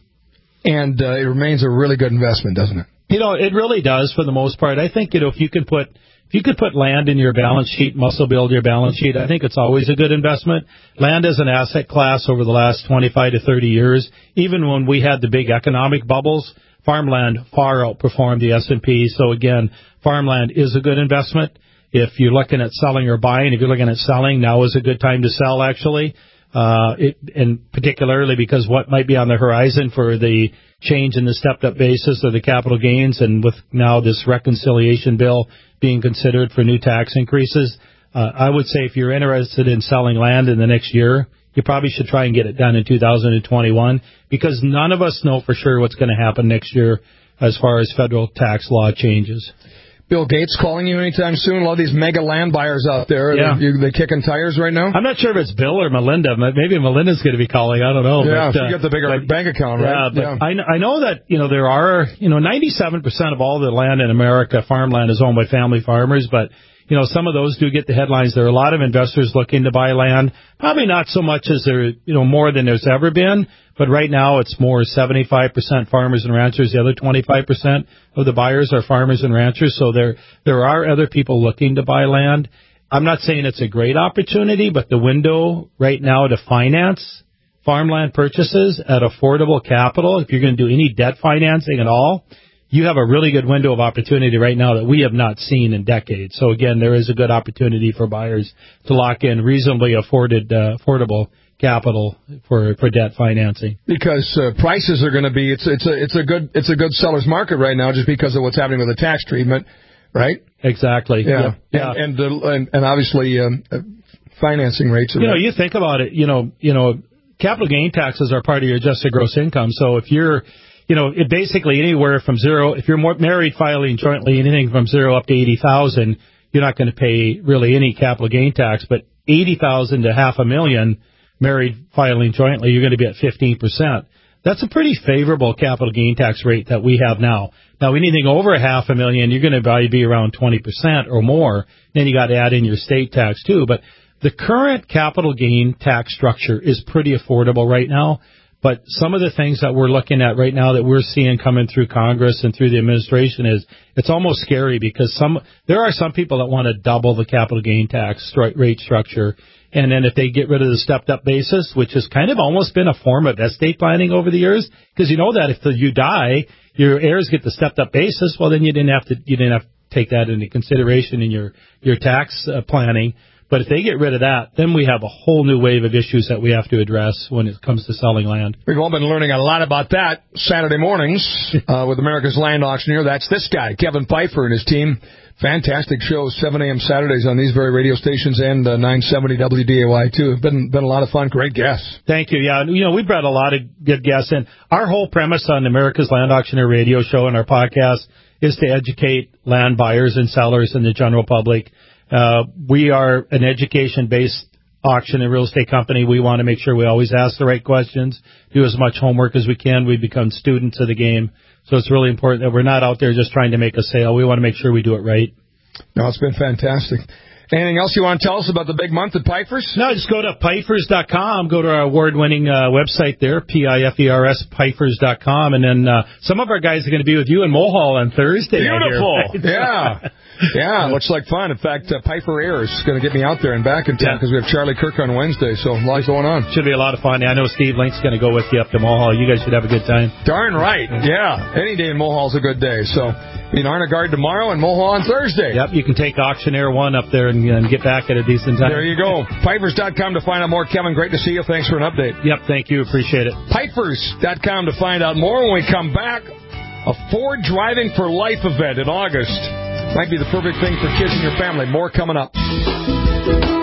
Speaker 2: And uh, it remains a really good investment, doesn't it?
Speaker 21: You know, it really does for the most part. I think, you know, if you can put if you could put land in your balance sheet, muscle build your balance sheet, I think it's always a good investment. Land as an asset class over the last twenty-five to thirty years, even when we had the big economic bubbles, farmland far outperformed the S and P. So again, farmland is a good investment. If you're looking at selling or buying, if you're looking at selling, now is a good time to sell, actually. Uh, it, and particularly because what might be on the horizon for the change in the stepped-up basis or the capital gains, and with now this reconciliation bill being considered for new tax increases, uh, I would say if you're interested in selling land in the next year, you probably should try and get it done in two thousand twenty-one, because none of us know for sure what's going to happen next year as far as federal tax law changes.
Speaker 2: Bill Gates calling you anytime soon? A lot of these mega land buyers out there,
Speaker 21: yeah.
Speaker 2: they, they kicking tires right now?
Speaker 21: I'm not sure if it's Bill or Melinda. Maybe Melinda's going to be calling. I don't know.
Speaker 2: Yeah,
Speaker 21: but,
Speaker 2: if you
Speaker 21: uh,
Speaker 2: get the bigger
Speaker 21: but,
Speaker 2: bank account, right?
Speaker 21: Yeah, but yeah. I, I know that, you know, there are, you know, ninety-seven percent of all the land in America, farmland, is owned by family farmers, but, you know, some of those do get the headlines. There are a lot of investors looking to buy land, probably not so much as there, you know, more than there's ever been, but right now it's more seventy-five percent farmers and ranchers. The other twenty-five percent of the buyers are farmers and ranchers. So there, there are other people looking to buy land. I'm not saying it's a great opportunity, but the window right now to finance farmland purchases at affordable capital, if you're going to do any debt financing at all, you have a really good window of opportunity right now that we have not seen in decades. So again, there is a good opportunity for buyers to lock in reasonably afforded, uh, affordable capital for for debt financing,
Speaker 2: because uh, prices are going to be it's it's a it's a good it's a good seller's market right now, just because of what's happening with the tax treatment, right?
Speaker 21: Exactly.
Speaker 2: Yeah,
Speaker 21: yeah.
Speaker 2: And and, the, and and obviously um, uh, financing rates. Are
Speaker 21: you know,
Speaker 2: right.
Speaker 21: you think about it. You know, you know, capital gain taxes are part of your adjusted gross income. So if you're You know, it basically anywhere from zero, if you're more married filing jointly, anything from zero up to eighty thousand, you're not going to pay really any capital gain tax. But eighty thousand to half a million married filing jointly, you're going to be at fifteen percent. That's a pretty favorable capital gain tax rate that we have now. Now, anything over a half a million, you're going to probably be around twenty percent or more. Then you got to add in your state tax too. But the current capital gain tax structure is pretty affordable right now. But some of the things that we're looking at right now that we're seeing coming through Congress and through the administration is it's almost scary, because some there are some people that want to double the capital gain tax rate structure. And then if they get rid of the stepped-up basis, which has kind of almost been a form of estate planning over the years, because you know that if you die, your heirs get the stepped-up basis, well, then you didn't have to you didn't have to take that into consideration in your your tax uh, planning. But if they get rid of that, then we have a whole new wave of issues that we have to address when it comes to selling land.
Speaker 2: We've all been learning a lot about that Saturday mornings uh, with America's Land Auctioneer. That's this guy, Kevin Pfeiffer, and his team. Fantastic shows, seven a.m. Saturdays on these very radio stations, and uh, nine seventy W D A Y, too. Been been a lot of fun. Great guests.
Speaker 21: Thank you. Yeah, you know, we brought a lot of good guests in. Our whole premise on America's Land Auctioneer radio show and our podcast is to educate land buyers and sellers and the general public. Uh, we are an education-based auction and real estate company. We want to make sure we always ask the right questions, do as much homework as we can. We become students of the game. So it's really important that we're not out there just trying to make a sale. We want to make sure we do it right.
Speaker 2: No, it's been fantastic. Anything else you want to tell us about the big month at Pfeiffer's?
Speaker 21: No, just go to Pfeiffer's dot com. Go to our award-winning uh, website there, P I F E R S, Pfeiffer's dot com. And then uh, some of our guys are going to be with you in Mohall on Thursday.
Speaker 2: Beautiful. Yeah. Yeah, looks like fun. In fact, uh, Pfeiffer Air is going to get me out there and back in town because yeah. we have Charlie Kirk on Wednesday, so a lot going on.
Speaker 21: Should be a lot of fun. I know Steve Link's going to go with you up to Mohall. You guys should have a good time.
Speaker 2: Darn right. Yeah. Any day in Mohall's a good day. So, in Arnagard tomorrow and Mohall on Thursday.
Speaker 21: Yep, you can take Auctioneer one up there and, and get back at a decent time.
Speaker 2: There you go. Pfeiffer's dot com to find out more. Kevin, great to see you. Thanks for an update.
Speaker 21: Yep, thank you. Appreciate it.
Speaker 2: Pfeiffer's dot com to find out more. When we come back, a Ford Driving for Life event in August. Might be the perfect thing for kids and your family. More coming up.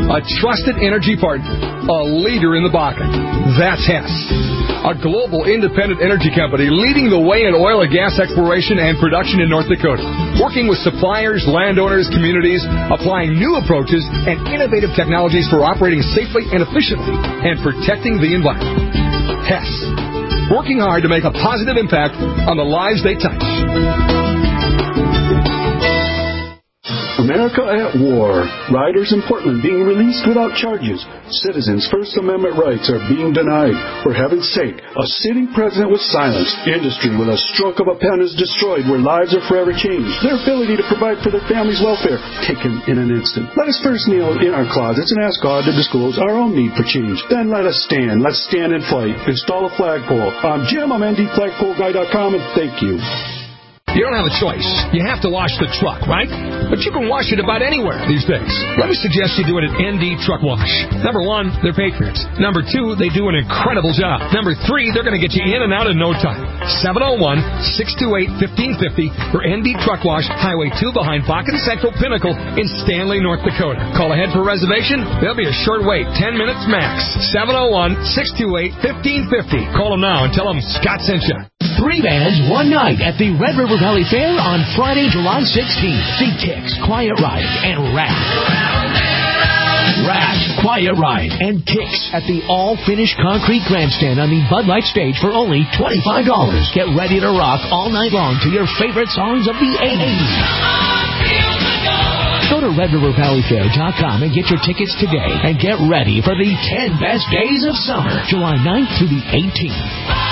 Speaker 2: a trusted energy partner, a leader in the Bakken. That's Hess, a global independent energy company leading the way in oil and gas exploration and production in North Dakota, working with suppliers, landowners, communities, applying new approaches and innovative technologies for operating safely and efficiently and protecting the environment. Hess, working hard to make a positive impact on the lives they touch.
Speaker 1: America at war. Riders in Portland being released without charges. Citizens' First Amendment rights are being denied. For heaven's sake, a sitting president was silenced. Industry with a stroke of a pen is destroyed where lives are forever changed. Their ability to provide for their family's welfare taken in an instant. Let us first kneel in our closets and ask God to disclose our own need for change. Then let us stand. Let's stand and fight. Install a flagpole. I'm Jim. I'm N D flagpole guy dot com, and thank you.
Speaker 2: You don't have a choice. You have to wash the truck, right? But you can wash it about anywhere these days. Let me suggest you do it at N D Truck Wash. Number one, they're patriots. Number two, they do an incredible job. Number three, they're going to get you in and out in no time. seven oh one, six two eight, one five five oh for N D Truck Wash, Highway two behind Bakken Central Pinnacle in Stanley, North Dakota. Call ahead for a reservation. There'll be a short wait, ten minutes max. seven oh one, six two eight, one five five oh. Call them now and tell them Scott sent you.
Speaker 22: Three bands, one night at the Red River Valley Fair on Friday, July sixteenth. The Kicks, Quiet Riot, and Rat. Rat, Quiet Riot, and Kicks at the all-finished concrete grandstand on the Bud Light stage for only twenty-five dollars. Get ready to rock all night long to your favorite songs of the eighties. Go to Red River Valley Fair dot com and get your tickets today and get ready for the ten best days of summer, July ninth through the eighteenth.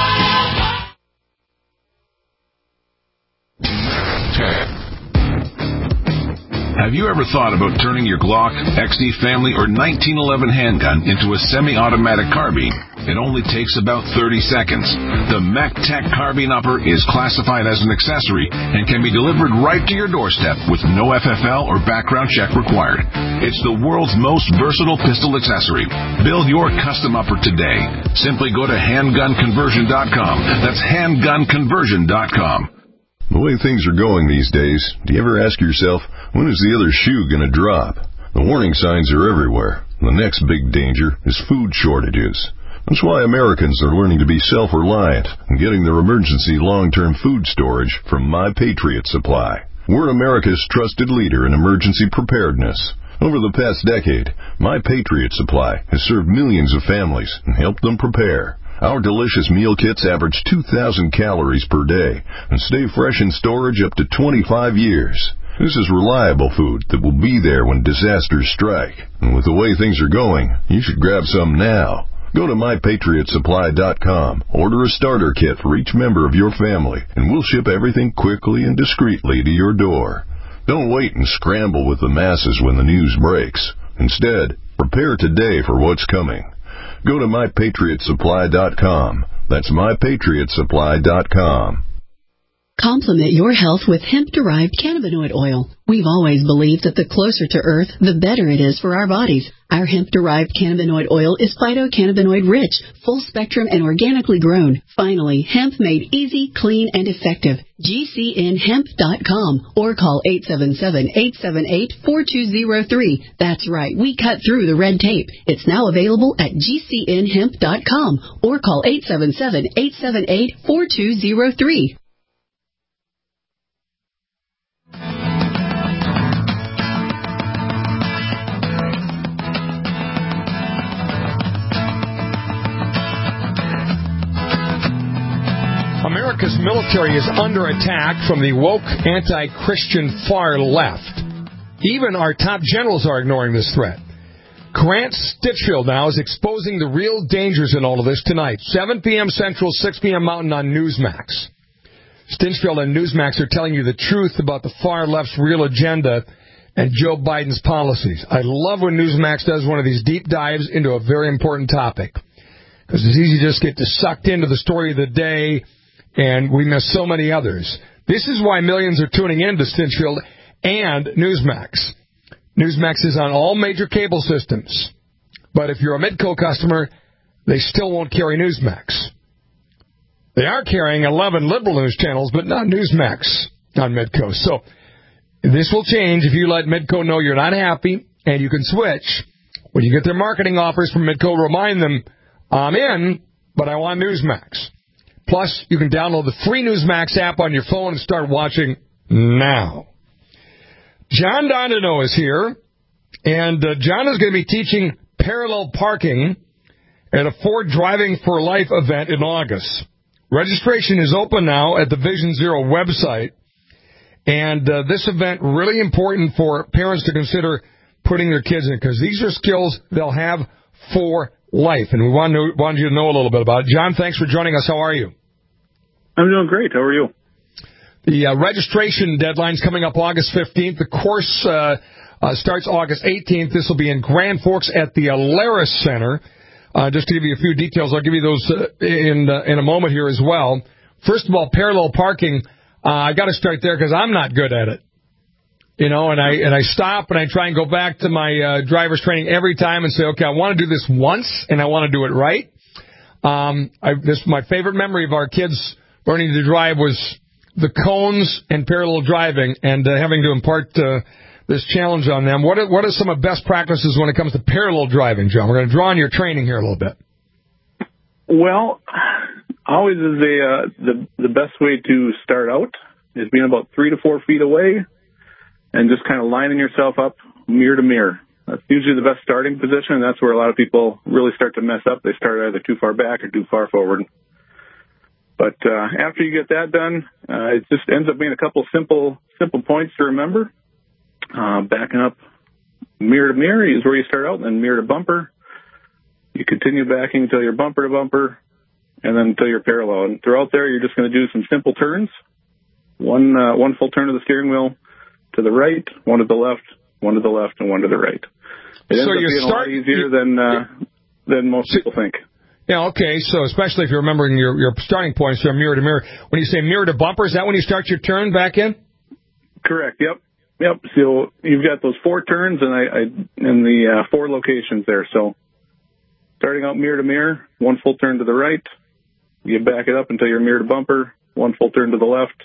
Speaker 16: Have you ever thought about turning your Glock, X D Family, or nineteen eleven handgun into a semi-automatic carbine? It only takes about thirty seconds. The MacTac Carbine Upper is classified as an accessory and can be delivered right to your doorstep with no F F L or background check required. It's the world's most versatile pistol accessory. Build your custom upper today. Simply go to handgun conversion dot com. That's handgun conversion dot com.
Speaker 23: The way things are going these days, do you ever ask yourself, when is the other shoe going to drop? The warning signs are everywhere. The next big danger is food shortages. That's why Americans are learning to be self-reliant and getting their emergency long-term food storage from My Patriot Supply. We're America's trusted leader in emergency preparedness. Over the past decade, My Patriot Supply has served millions of families and helped them prepare. Our delicious meal kits average two thousand calories per day and stay fresh in storage up to twenty-five years. This is reliable food that will be there when disasters strike. And with the way things are going, you should grab some now. Go to my patriot supply dot com, order a starter kit for each member of your family, and we'll ship everything quickly and discreetly to your door. Don't wait and scramble with the masses when the news breaks. Instead, prepare today for what's coming. Go to my patriot supply dot com. That's my patriot supply dot com.
Speaker 24: Complement your health with hemp-derived cannabinoid oil. We've always believed that the closer to Earth, the better it is for our bodies. Our hemp-derived cannabinoid oil is phytocannabinoid-rich, full-spectrum, and organically grown. Finally, hemp made easy, clean, and effective. G C N hemp dot com or call eight seven seven, eight seven eight, four two zero three. That's right, we cut through the red tape. It's now available at G C N hemp dot com or call eight seven seven, eight seven eight, four two zero three.
Speaker 2: America's military is under attack from the woke anti-Christian far left. Even our top generals are ignoring this threat. Grant Stinchfield now is exposing the real dangers in all of this tonight, seven p.m. Central, six p.m. Mountain on Newsmax. Stinchfield and Newsmax are telling you the truth about the far left's real agenda and Joe Biden's policies. I love when Newsmax does one of these deep dives into a very important topic, because it's easy to just get sucked into the story of the day, and we miss so many others. This is why millions are tuning in to Stinchfield and Newsmax. Newsmax is on all major cable systems. But if you're a Midco customer, they still won't carry Newsmax. They are carrying eleven liberal news channels, but not Newsmax on Midco. So this will change if you let Midco know you're not happy and you can switch. When you get their marketing offers from Midco, remind them, I'm in, but I want Newsmax. Plus, you can download the free Newsmax app on your phone and start watching now. John Dondino is here, and uh, John is going to be teaching parallel parking at a Ford Driving for Life event in August. Registration is open now at the Vision Zero website, and uh, this event really important for parents to consider putting their kids in, because these are skills they'll have for life, and we want to, wanted you to know a little bit about it. John, thanks for joining us. How are you?
Speaker 5: I'm doing great. How are you?
Speaker 2: The uh, registration deadline's coming up August fifteenth. The course uh, uh, starts August eighteenth. This will be in Grand Forks at the Alaris Center. Uh, just to give you a few details, I'll give you those uh, in uh, in a moment here as well. First of all, parallel parking, uh, I got to start there because I'm not good at it. You know, and I and I stop and I try and go back to my uh, driver's training every time and say, okay, I want to do this once and I want to do it right. Um, I, this my favorite memory of our kids learning to drive was the cones and parallel driving, and uh, having to impart uh, this challenge on them. What are, what are some of the best practices when it comes to parallel driving, John? We're going to draw on your training here a little bit.
Speaker 5: Well, always is a uh, the the best way to start out is being about three to four feet away and just kind of lining yourself up mirror to mirror. That's usually the best starting position, and that's where a lot of people really start to mess up. They start either too far back or too far forward. But uh, after you get that done, uh, it just ends up being a couple simple simple points to remember. Uh, backing up mirror to mirror is where you start out, and then mirror to bumper. You continue backing until you're bumper to bumper, and then until you're parallel. And throughout there, you're just going to do some simple turns. One uh, one full turn of the steering wheel to the right, one to the left, one to the left, and one to the right. It ends
Speaker 2: so
Speaker 5: up being start, a lot easier than uh, than most people think.
Speaker 2: Yeah, okay, so especially if you're remembering your, your starting points, so mirror to mirror. When you say mirror to bumper, is that when you start your turn back in?
Speaker 5: Correct, yep. Yep, so you've got those four turns and I, I in the uh, four locations there. So starting out mirror to mirror, one full turn to the right, you back it up until you're mirror to bumper, one full turn to the left,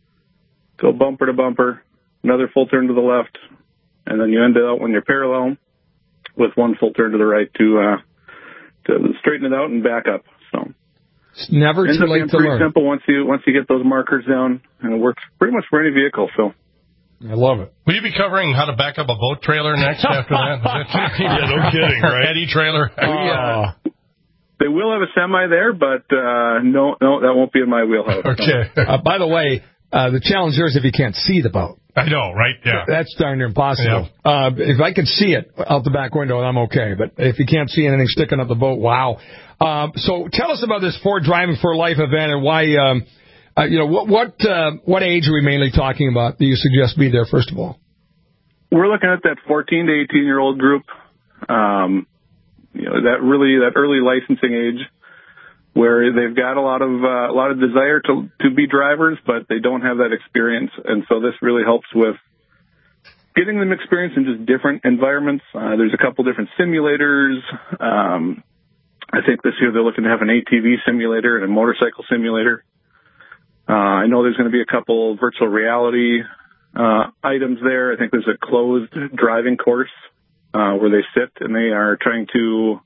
Speaker 5: go bumper to bumper, another full turn to the left, and then you end it out when you're parallel with one full turn to the right to uh, to straighten it out and back up. So
Speaker 2: it's never too late to
Speaker 5: learn. Pretty simple once you once you get those markers down, and it works pretty much for any vehicle. So
Speaker 2: I love it.
Speaker 4: Will you be covering how to back up a boat trailer next after that?
Speaker 3: Yeah, no kidding, right?
Speaker 4: Eddy trailer.
Speaker 5: Uh, they will have a semi there, but uh, no, no, that won't be in my wheelhouse.
Speaker 2: Okay.
Speaker 5: No.
Speaker 2: Uh, by the way, uh, the challenge there is if you can't see the boat.
Speaker 4: I know, right? Yeah.
Speaker 2: That's darn near impossible. Yeah. Uh, if I could see it out the back window, I'm okay. But if you can't see anything sticking up the boat, wow. Uh, so tell us about this Ford Driving for Life event and why, um, uh, you know, what what, uh, what age are we mainly talking about? Do you suggest be there, first of all?
Speaker 5: We're looking at that fourteen to eighteen-year-old group, um, you know, that really, that early licensing age, where they've got a lot of uh, a lot of desire to to be drivers, but they don't have that experience, and so this really helps with getting them experience in just different environments. Uh, there's a couple different simulators. Um, I think this year they're looking to have an A T V simulator and a motorcycle simulator. Uh, I know there's going to be a couple virtual reality uh, items there. I think there's a closed driving course uh, where they sit and they are trying to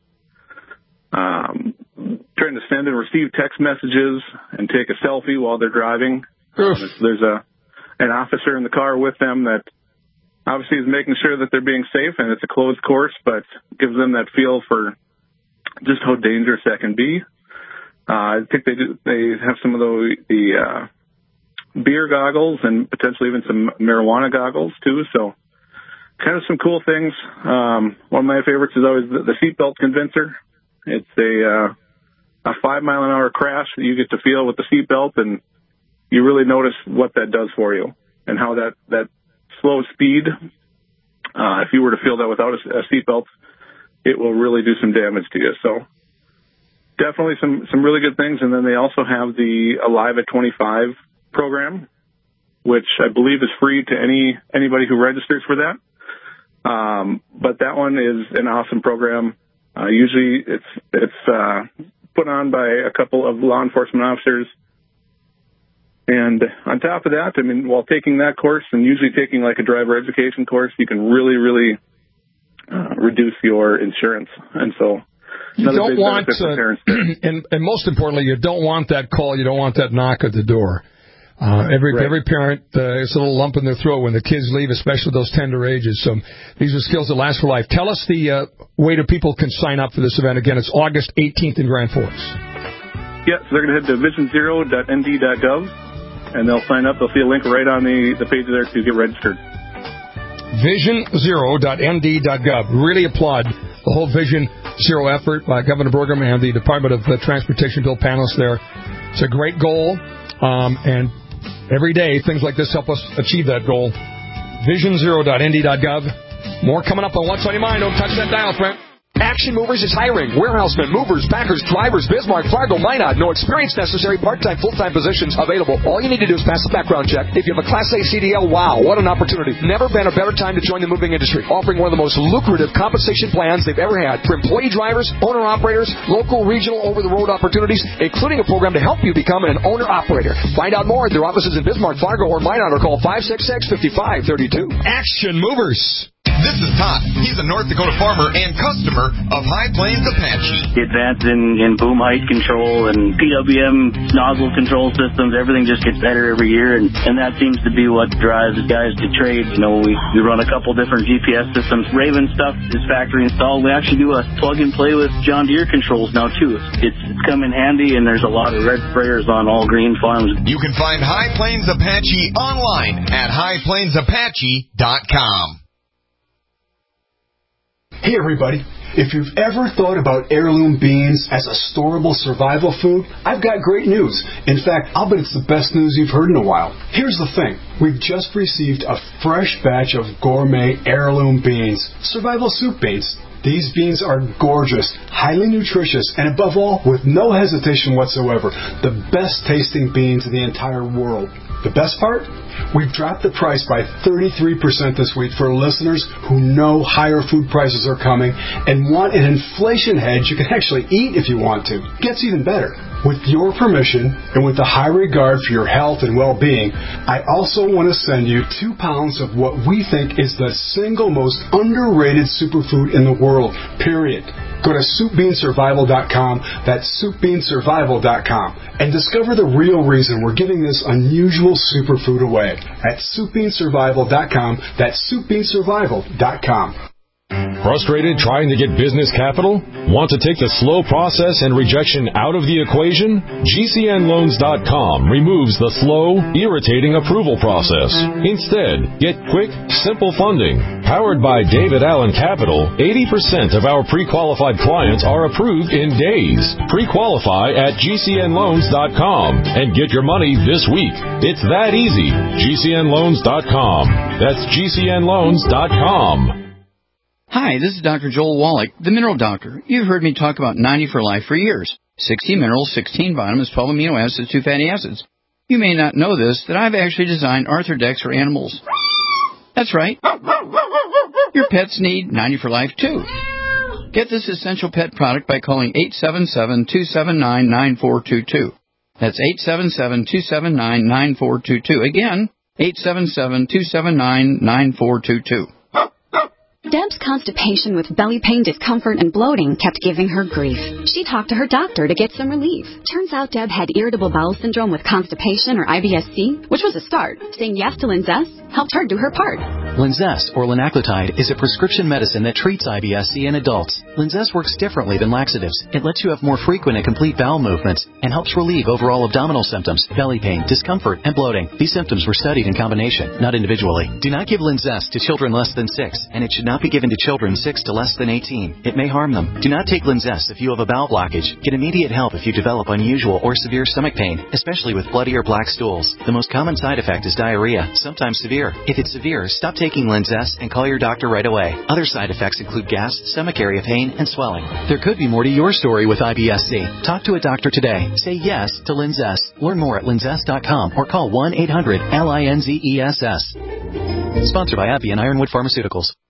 Speaker 5: um, trying to send and receive text messages and take a selfie while they're driving. Um, there's a an officer in the car with them that obviously is making sure that they're being safe, and it's a closed course, but gives them that feel for just how dangerous that can be. Uh, I think they do, they have some of the, the uh, beer goggles and potentially even some marijuana goggles too. So kind of some cool things. Um, one of my favorites is always the, the seatbelt convincer. It's a uh, a five mile an hour crash that you get to feel with the seatbelt, and you really notice what that does for you and how that that slow speed. Uh, if you were to feel that without a, a seatbelt, it will really do some damage to you. So definitely some, some really good things. And then they also have the Alive at twenty-five program, which I believe is free to any anybody who registers for that. Um, but that one is an awesome program. Uh, usually it's it's uh, put on by a couple of law enforcement officers. And on top of that, I mean, while taking that course and usually taking like a driver education course, you can really, really Uh, reduce your insurance. And so
Speaker 2: you don't want, uh, and, and most importantly, you don't want that call. You don't want that knock at the door. Uh, every right. every parent uh, has a little lump in their throat when the kids leave, especially those tender ages. So these are skills that last for life. Tell us the uh, way that people can sign up for this event. Again, it's August eighteenth in Grand Forks.
Speaker 5: Yeah, so they're going to head to vision zero dot n d dot gov, and they'll sign up. They'll see a link right on the, the page there to get registered. vision zero dot n d dot gov. Really applaud the whole Vision Zero effort by Governor Burgum and the Department of uh, Transportation Bill panelists there. It's a great goal, um, and every day, things like this help us achieve that goal. vision zero dot n d dot gov. More coming up on What's on Your Mind. Don't touch that dial, friend.
Speaker 6: Action Movers is hiring warehousemen, movers, packers, drivers, Bismarck, Fargo, Minot. No experience necessary. Part-time, full-time positions available. All you need to do is pass a background check. If you have a Class A C D L, wow, what an opportunity. Never been a better time to join the moving industry. Offering one of the most lucrative compensation plans they've ever had for employee drivers, owner-operators, local, regional, over-the-road opportunities, including a program to help you become an owner-operator. Find out more at their offices in Bismarck, Fargo, or Minot, or call five six six, five five three two.
Speaker 2: Action Movers.
Speaker 7: This is Todd. He's a North Dakota farmer and customer of High Plains Apache.
Speaker 8: The advance in, in boom height control and P W M nozzle control systems, everything just gets better every year, and, and that seems to be what drives guys to trade. You know, we, we run a couple different G P S systems. Raven stuff is factory installed. We actually do a plug and play with John Deere controls now, too. It's, it's come in handy, and there's a lot of red sprayers on all green farms.
Speaker 7: You can find High Plains Apache online at high plains apache dot com.
Speaker 9: Hey everybody, if you've ever thought about heirloom beans as a storable survival food, I've got great news. In fact, I'll bet it's the best news you've heard in a while. Here's the thing. We've just received a fresh batch of gourmet heirloom beans, survival soup beans. These beans are gorgeous, highly nutritious, and above all, with no hesitation whatsoever, the best tasting beans in the entire world. The best part? We've dropped the price by thirty-three percent this week for listeners who know higher food prices are coming and want an inflation hedge you can actually eat if you want to. Gets even better. With your permission and with a high regard for your health and well-being, I also want to send you two pounds of what we think is the single most underrated superfood in the world, period. Go to soup bean survival dot com, that's soup bean survival dot com, and discover the real reason we're giving this unusual superfood away at soup bean survival dot com, that's soup bean survival dot com.
Speaker 25: Frustrated trying to get business capital? Want to take the slow process and rejection out of the equation? G C N loans dot com removes the slow, irritating approval process. Instead, get quick, simple funding. Powered by David Allen Capital, eighty percent of our pre-qualified clients are approved in days. Pre-qualify at G C N loans dot com and get your money this week. It's that easy. G C N loans dot com. That's G C N loans dot com.
Speaker 26: Hi, this is Doctor Joel Wallach, the Mineral Doctor. You've heard me talk about ninety for Life for years. sixty minerals, sixteen vitamins, twelve amino acids, two fatty acids. You may not know this, that I've actually designed Arthrodex for animals. That's right. Your pets need ninety for Life, too. Get this essential pet product by calling eight seven seven, two seven nine, nine four two two. That's eight seven seven, two seven nine, nine four two two. Again, eight seven seven, two seven nine, nine four two two.
Speaker 27: Deb's constipation with belly pain, discomfort, and bloating kept giving her grief. She talked to her doctor to get some relief. Turns out Deb had irritable bowel syndrome with constipation, or I B S C, which was a start. Saying yes to Linzess helped her do her part.
Speaker 28: Linzess, or linaclotide, is a prescription medicine that treats I B S C in adults. Linzess works differently than laxatives. It lets you have more frequent and complete bowel movements and helps relieve overall abdominal symptoms, belly pain, discomfort, and bloating. These symptoms were studied in combination, not individually. Do not give Linzess to children less than six, and it should not be given to children six to less than eighteen. It may harm them. Do not take Linzess if you have a bowel blockage. Get immediate help if you develop unusual or severe stomach pain, especially with bloody or black stools. The most common side effect is diarrhea, sometimes severe. If it's severe, stop taking Linzess and call your doctor right away. Other side effects include gas, stomach area pain, and swelling. There could be more to your story with I B S C. Talk to a doctor today. Say yes to Linzess. Learn more at linzess dot com or call one eight hundred L I N Z E S S. Sponsored by AbbVie and Ironwood Pharmaceuticals.